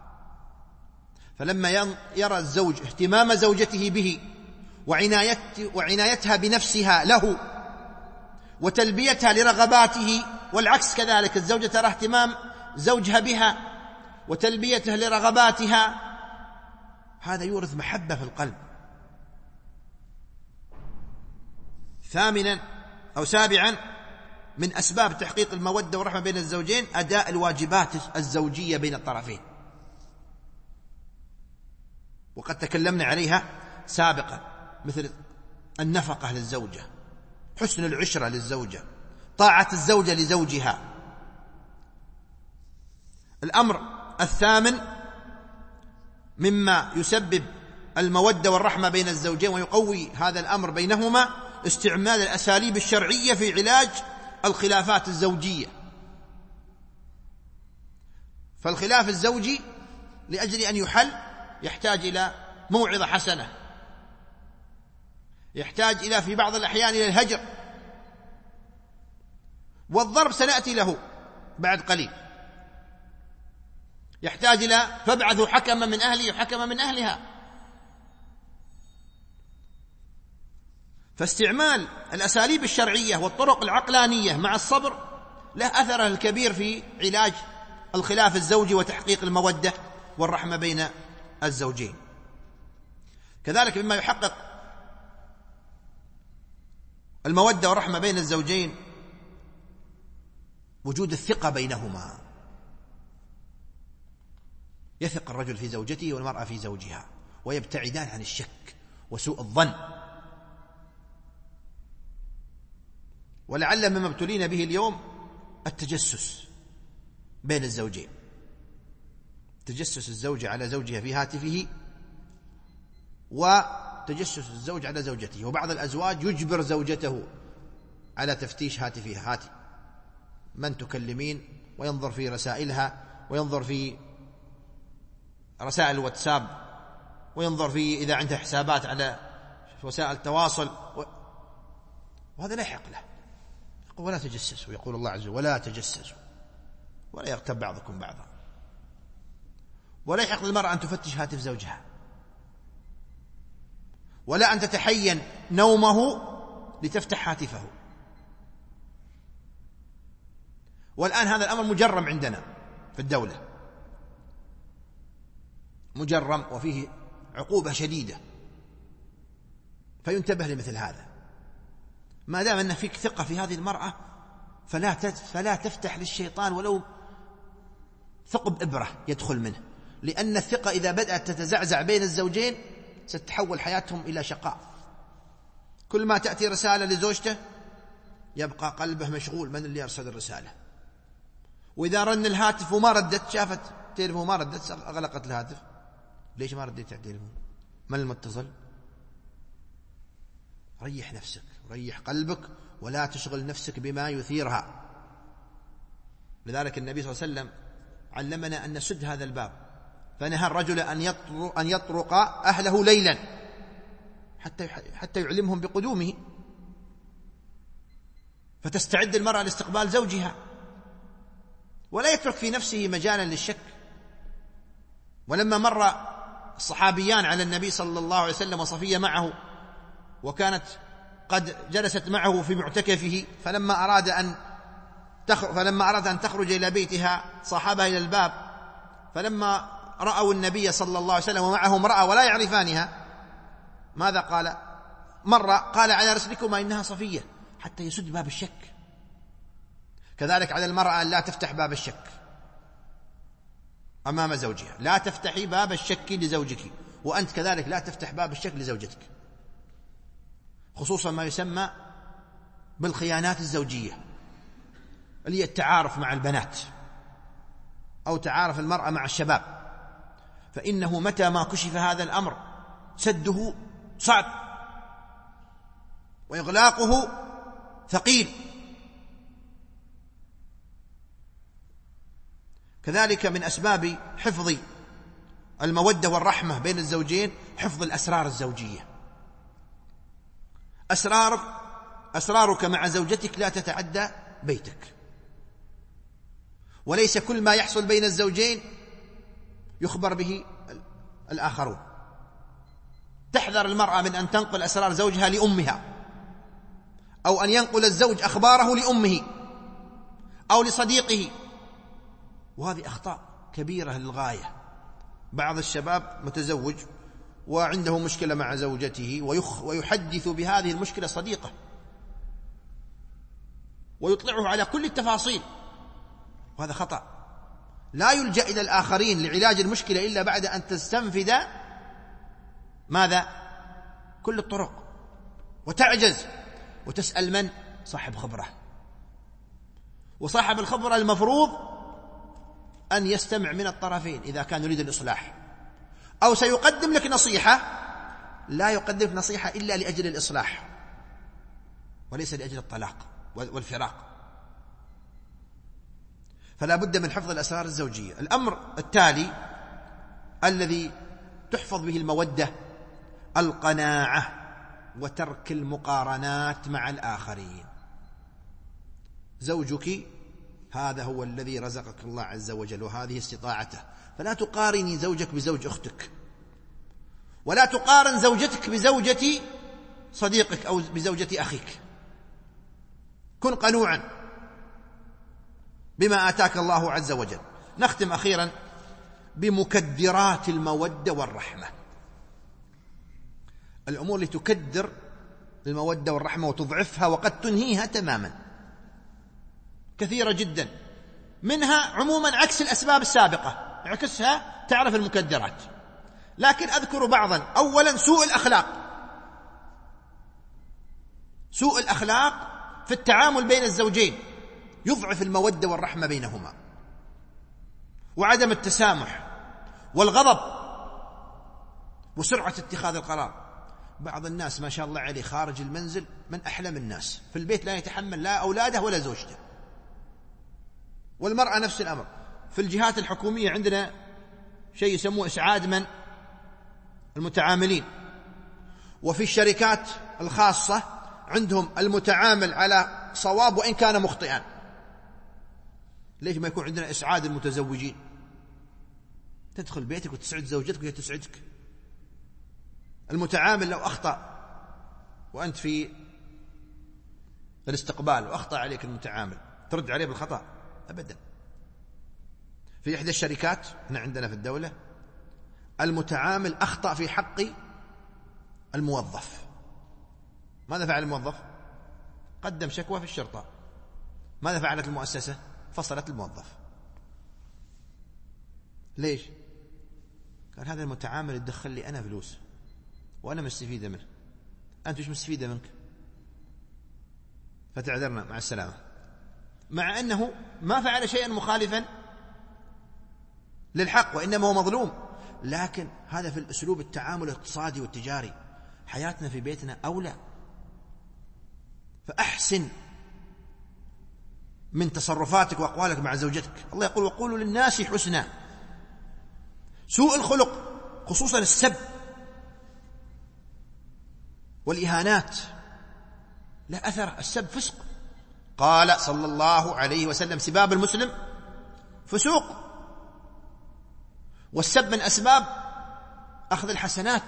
فلما يرى الزوج اهتمام زوجته به وعنايتها بنفسها له وتلبيتها لرغباته، والعكس كذلك، الزوجة ترى اهتمام زوجها بها وتلبيته لرغباتها، هذا يورث محبة في القلب. ثامنا أو سابعا من أسباب تحقيق المودة والرحمة بين الزوجين أداء الواجبات الزوجية بين الطرفين، وقد تكلمنا عليها سابقا، مثل النفقة للزوجة، حسن العشرة للزوجة، طاعة الزوجة لزوجها. الأمر الثامن مما يسبب المودة والرحمة بين الزوجين ويقوي هذا الأمر بينهما استعمال الأساليب الشرعية في علاج الخلافات الزوجية. فالخلاف الزوجي لأجل أن يحل يحتاج إلى موعظة حسنة، يحتاج إلى في بعض الأحيان إلى الهجر، والضرب سنأتي له بعد قليل، يحتاج إلى فابعثوا حكما من أهله وحكما من أهلها. فاستعمال الأساليب الشرعية والطرق العقلانية مع الصبر له أثره الكبير في علاج الخلاف الزوجي وتحقيق المودة والرحمة بين الزوجين. كذلك مما يحقق المودة والرحمة بين الزوجين وجود الثقة بينهما، يثق الرجل في زوجته والمرأة في زوجها، ويبتعدان عن الشك وسوء الظن. ولعل مما ابتلينا به اليوم التجسس بين الزوجين، تجسس الزوجة على زوجها في هاتفه وتجسس الزوج على زوجته، وبعض الأزواج يجبر زوجته على تفتيش هاتفها، هاتي من تكلمين، وينظر في رسائلها، وينظر في رسائل الواتساب، وينظر في إذا عندها حسابات على وسائل التواصل، وهذا لا يحق له. يقول ولا تجسسوا، يقول الله عز وجل ولا تجسسوا ولا يغتب بعضكم بعضا. ولا يحق للمرأة أن تفتش هاتف زوجها، ولا أن تتحين نومه لتفتح هاتفه. والآن هذا الأمر مجرم عندنا في الدولة، مجرم وفيه عقوبة شديدة، فينتبه لمثل هذا. ما دام أن فيك ثقة في هذه المرأة فلا فلا تفتح للشيطان ولو ثقب إبرة يدخل منه، لأن الثقة إذا بدأت تتزعزع بين الزوجين ستتحول حياتهم إلى شقاء. كل ما تأتي رسالة لزوجته يبقى قلبه مشغول، من اللي أرسل الرسالة؟ وإذا رن الهاتف وما ردت، شافت تليفون ما ردت، أغلقت الهاتف، ليش ما رديت على التليفون؟ من المتصل؟ ريح نفسك، ريح قلبك، ولا تشغل نفسك بما يثيرها. لذلك النبي صلى الله عليه وسلم علمنا أن نسد هذا الباب، فنهى الرجل أن يطرق, أن يطرق أهله ليلا حتى حتى يعلمهم بقدومه، فتستعد المرأة لاستقبال زوجها، ولا يترك في نفسه مجالا للشك. ولما مر الصحابيان على النبي صلى الله عليه وسلم وصفية معه، وكانت قد جلست معه في معتكفه، فلما أراد أن تخرج فلما أراد أن تخرج إلى بيتها صاحبها إلى الباب، فلما رأوا النبي صلى الله عليه وسلم ومعه امرأة ولا يعرفانها، ماذا قال؟ مرة قال على رسلكما إنها صفية، حتى يسد باب الشك. كذلك على المرأة أن لا تفتح باب الشك أمام زوجها، لا تفتحي باب الشك لزوجك، وأنت كذلك لا تفتح باب الشك لزوجتك، خصوصا ما يسمى بالخيانات الزوجية، اللي هي التعارف مع البنات أو تعارف المرأة مع الشباب، فإنه متى ما كشف هذا الأمر سده صعب وإغلاقه ثقيل. كذلك من أسباب حفظ المودة والرحمة بين الزوجين حفظ الأسرار الزوجية. أسرار أسرارك مع زوجتك لا تتعدى بيتك، وليس كل ما يحصل بين الزوجين يخبر به الآخرون. تحذر المرأة من أن تنقل أسرار زوجها لأمها، أو أن ينقل الزوج أخباره لأمه أو لصديقه، وهذه أخطاء كبيرة للغاية. بعض الشباب متزوج وعنده مشكلة مع زوجته ويحدث بهذه المشكلة صديقه ويطلعه على كل التفاصيل، وهذا خطأ. لا يلجأ إلى الآخرين لعلاج المشكلة إلا بعد أن تستنفذ ماذا؟ كل الطرق، وتعجز وتسأل من؟ صاحب خبرة. وصاحب الخبرة المفروض أن يستمع من الطرفين إذا كان يريد الإصلاح، أو سيقدم لك نصيحة لا يقدم نصيحة إلا لأجل الإصلاح وليس لأجل الطلاق والفراق. فلا بد من حفظ الأسرار الزوجية. الأمر التالي الذي تحفظ به المودة: القناعة وترك المقارنات مع الآخرين. زوجك هذا هو الذي رزقك الله عز وجل وهذه استطاعته، فلا تقارني زوجك بزوج أختك، ولا تقارن زوجتك بزوجة صديقك أو بزوجة أخيك. كن قنوعا بما آتاك الله عز وجل. نختم أخيرا بمكدرات المودة والرحمة، الأمور اللي تكدر المودة والرحمة وتضعفها وقد تنهيها تماما كثيرة جدا، منها عموما عكس الأسباب السابقة، عكسها تعرف المكدرات، لكن أذكر بعضا. أولا سوء الأخلاق، سوء الأخلاق في التعامل بين الزوجين يضعف المودة والرحمة بينهما، وعدم التسامح والغضب وسرعة اتخاذ القرار. بعض الناس ما شاء الله عليه خارج المنزل من أحلم الناس، في البيت لا يتحمل لا أولاده ولا زوجته. والمرأة نفس الأمر. في الجهات الحكومية عندنا شيء يسموه إسعاد من؟ المتعاملين. وفي الشركات الخاصة عندهم المتعامل على صواب وإن كان مخطئا. ليش ما يكون عندنا إسعاد المتزوجين؟ تدخل بيتك وتسعد زوجتك وهي تسعدك. المتعامل لو أخطأ وأنت في الاستقبال وأخطأ عليك المتعامل ترد عليه بالخطأ؟ أبدا. في إحدى الشركات هنا عندنا في الدولة المتعامل أخطأ في حق الموظف. ماذا فعل الموظف؟ قدم شكوى في الشرطة. ماذا فعلت المؤسسة؟ فصلت الموظف. ليش؟ قال هذا المتعامل يدخل لي أنا فلوس وأنا مستفيدة منه، أنت مش مستفيدة منك، فتعذرنا مع السلامة، مع أنه ما فعل شيئا مخالفا للحق وإنما هو مظلوم. لكن هذا في الأسلوب التعامل الاقتصادي والتجاري. حياتنا في بيتنا أولى، فأحسن من تصرفاتك وأقوالك مع زوجتك. الله يقول وقولوا للناس حسنا. سوء الخلق خصوصا السب والإهانات لا أثر، السب فسق. قال صلى الله عليه وسلم سباب المسلم فسوق. والسب من أسباب أخذ الحسنات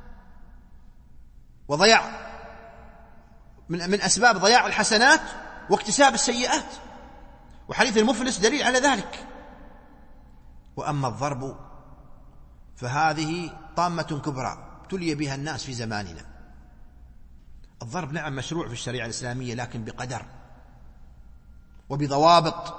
وضياع من, من أسباب ضياع الحسنات واكتساب السيئات، وحديث المفلس دليل على ذلك. وأما الضرب فهذه طامة كبرى ابتلي بها الناس في زماننا. الضرب نعم مشروع في الشريعة الإسلامية لكن بقدر وبضوابط.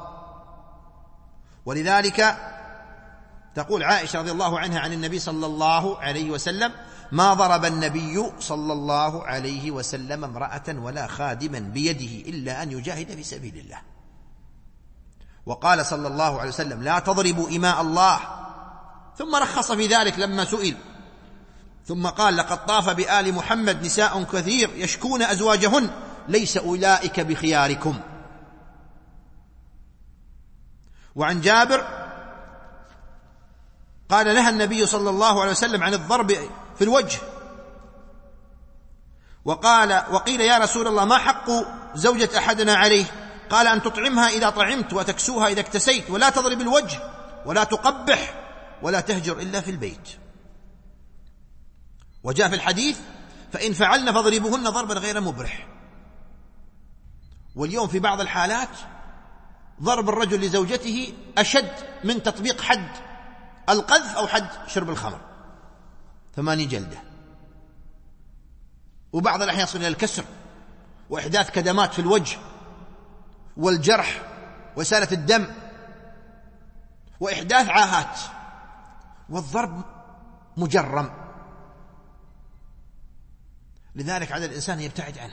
ولذلك تقول عائشة رضي الله عنها عن النبي صلى الله عليه وسلم ما ضرب النبي صلى الله عليه وسلم امرأة ولا خادما بيده إلا أن يجاهد في سبيل الله. وقال صلى الله عليه وسلم لا تضربوا إماء الله، ثم رخص في ذلك لما سئل، ثم قال لقد طاف بآل محمد نساء كثير يشكون أزواجهن ليس أولئك بخياركم. وعن جابر قال نهى النبي صلى الله عليه وسلم عن الضرب في الوجه، وقال وقيل يا رسول الله ما حق زوجة أحدنا عليه؟ قال أن تطعمها إذا طعمت وتكسوها إذا اكتسيت، ولا تضرب الوجه ولا تقبح ولا تهجر إلا في البيت. وجاء في الحديث فإن فعلن فاضربوهن ضربا غير مبرح. واليوم في بعض الحالات ضرب الرجل لزوجته أشد من تطبيق حد القذف أو حد شرب الخمر، ثمانين جلدة، وبعض الأحيان يصل إلى الكسر وإحداث كدمات في الوجه والجرح وسالة الدم وإحداث عاهات، والضرب مجرم. لذلك على الإنسان أن يبتعد عنه.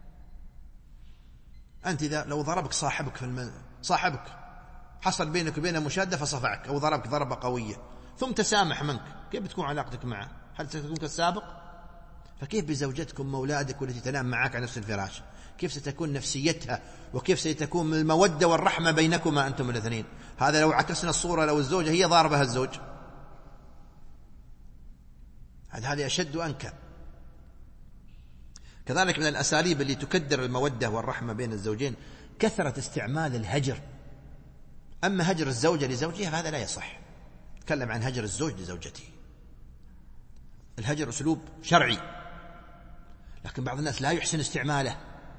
أنت إذا لو ضربك صاحبك في الم... صاحبك حصل بينك وبينه مشادة فصفعك أو ضربك ضربة قوية ثم تسامح منك، كيف بتكون علاقتك معه؟ هل ستكون كالسابق؟ فكيف بزوجتكم وأولادك والتي تنام معك على نفس الفراش؟ كيف ستكون نفسيتها وكيف ستكون المودة والرحمة بينكما أنتم الاثنين؟ هذا لو عكسنا الصورة، لو الزوجة هي ضاربها الزوج، هذا أشد وأنكى. كذلك من الأساليب اللي تكدر المودة والرحمة بين الزوجين كثرة استعمال الهجر. أما هجر الزوجة لزوجها فهذا لا يصح. تكلم عن هجر الزوج لزوجته. الهجر أسلوب شرعي، لكن بعض الناس لا يحسن استعماله.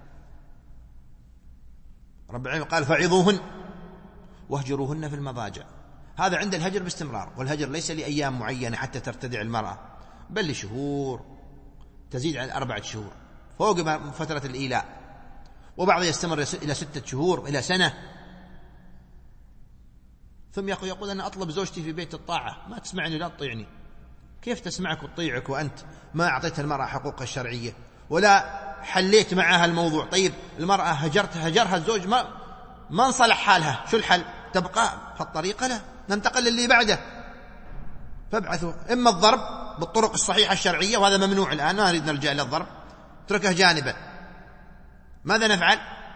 رب العالمين قال فعظوهن واهجروهن في المضاجع. هذا عند الهجر باستمرار، والهجر ليس لأيام معينة حتى ترتدع المرأة، بل لشهور تزيد عن أربعة شهور فوق فترة الإيلاء، وبعض يستمر إلى ستة شهور إلى سنة. ثم يقول أنا أطلب زوجتي في بيت الطاعة، ما تسمعني لا تطيعني. كيف تسمعك وتطيعك وأنت ما أعطيت المرأة حقوقها الشرعية ولا حليت معها الموضوع؟ طيب المرأة هجرت هجرها الزوج ما ما انصلح حالها، شو الحل؟ تبقى في الطريقة؟ لا، ننتقل للي بعده. فابعثوا إما الضرب بالطرق الصحيحة الشرعية، وهذا ممنوع الآن، ما نريد نرجع للضرب، اتركه جانبا. ماذا نفعل؟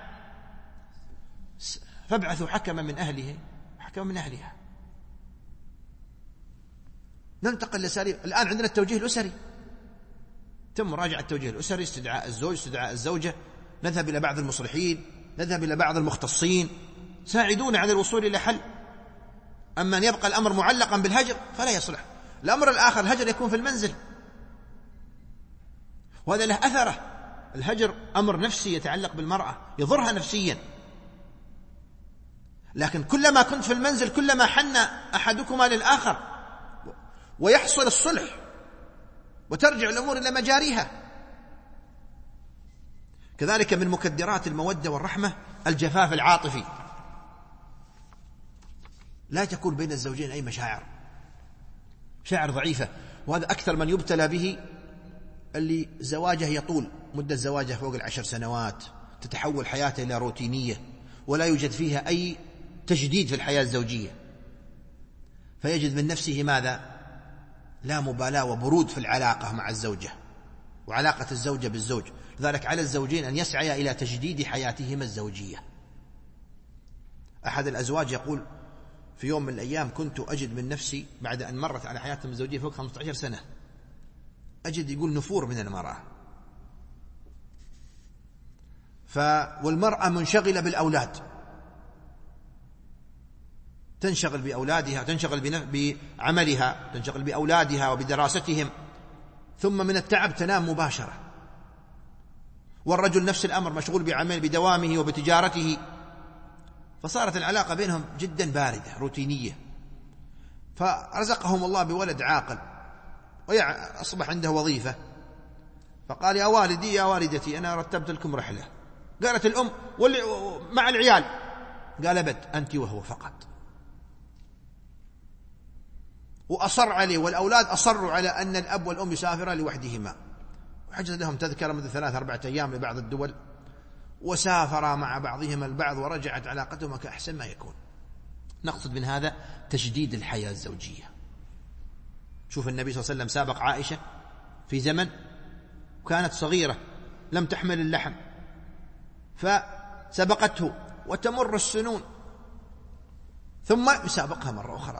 فابعثوا حكما من أهله حكما من أهلها. ننتقل لساليب. الآن عندنا التوجيه الأسري، تم مراجعة التوجيه الأسري، استدعاء الزوج استدعاء الزوجة، نذهب إلى بعض المصلحين، نذهب إلى بعض المختصين ساعدونا على الوصول إلى حل. أما أن يبقى الأمر معلقا بالهجر فلا يصلح. الأمر الآخر الهجر يكون في المنزل، وهذا له أثره. الهجر أمر نفسي يتعلق بالمرأة يضرها نفسيا، لكن كلما كنت في المنزل كلما حن أحدكما للآخر ويحصل الصلح وترجع الأمور إلى مجاريها. كذلك من مكدرات المودة والرحمة الجفاف العاطفي. لا تكون بين الزوجين أي مشاعر، مشاعر ضعيفة، وهذا أكثر من يبتلى به اللي زواجه يطول، مدة زواجه فوق العشر سنوات، تتحول حياته إلى روتينية ولا يوجد فيها أي تجديد في الحياة الزوجية، فيجد من نفسه ماذا؟ لا مبالاة وبرود في العلاقة مع الزوجة وعلاقة الزوجة بالزوج. لذلك على الزوجين أن يسعيا إلى تجديد حياتهما الزوجية. أحد الأزواج يقول في يوم من الأيام كنت أجد من نفسي بعد أن مرت على حياتهم الزوجية فوق خمسة عشر سنة، أجد يقول نفور من المرأة. ف والمرأة منشغلة بالأولاد، تنشغل بأولادها، تنشغل بعملها، تنشغل بأولادها وبدراستهم، ثم من التعب تنام مباشرة. والرجل نفس الأمر مشغول بعمل بدوامه وبتجارته، فصارت العلاقة بينهم جدا باردة روتينية. فرزقهم الله بولد عاقل وأصبح عنده وظيفة، فقال يا والدي يا والدتي أنا رتبت لكم رحلة. قالت الأم واللي مع العيال؟ قال أبد، أنت وهو فقط. وأصر عليه، والأولاد أصروا على أن الأب والأم يسافرا لوحدهما، وحجز لهم تذكرة منذ ثلاث أربعة أيام لبعض الدول، وسافرا مع بعضهما البعض، ورجعت علاقتهما كأحسن ما يكون. نقصد من هذا تجديد الحياة الزوجية. شوف النبي صلى الله عليه وسلم سابق عائشة في زمن كانت صغيرة لم تحمل اللحم، فسبقته وتمر السنون ثم يسابقها مرة أخرى.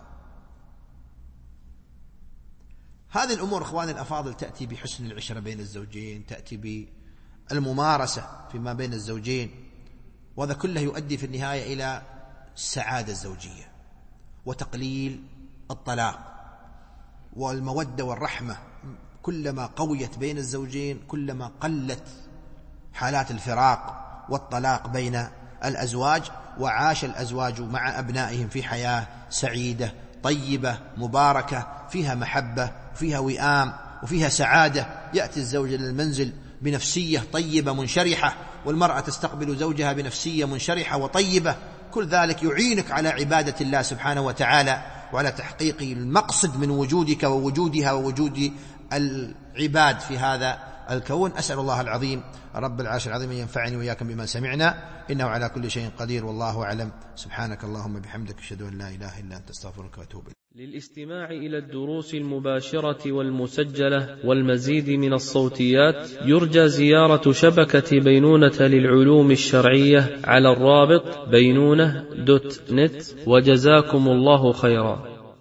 هذه الأمور إخواني الأفاضل تأتي بحسن العشرة بين الزوجين، تأتي بالممارسة فيما بين الزوجين، وهذا كله يؤدي في النهاية إلى السعادة الزوجية وتقليل الطلاق، والمودة والرحمة كلما قويت بين الزوجين كلما قلت حالات الفراق والطلاق بين الأزواج، وعاش الأزواج مع أبنائهم في حياة سعيدة طيبة مباركة فيها محبة وفيها وئام وفيها سعادة. يأتي الزوج للمنزل بنفسية طيبة منشرحة، والمرأة تستقبل زوجها بنفسية منشرحة وطيبة. كل ذلك يعينك على عبادة الله سبحانه وتعالى وعلى تحقيق المقصد من وجودك ووجودها ووجود العباد في هذا الكون. أسأل الله العظيم رب العرش العظيم أن ينفعني وإياكم بما سمعنا، إنه على كل شيء قدير، والله أعلم. سبحانك اللهم بحمدك، أشهد أن لا إله إلا أنت، أستغفرك وأتوب إليك. للاستماع إلى الدروس المباشرة والمسجلة والمزيد من الصوتيات يرجى زيارة شبكة بينونة للعلوم الشرعية على الرابط بينونة دوت نت، وجزاكم الله خيرا.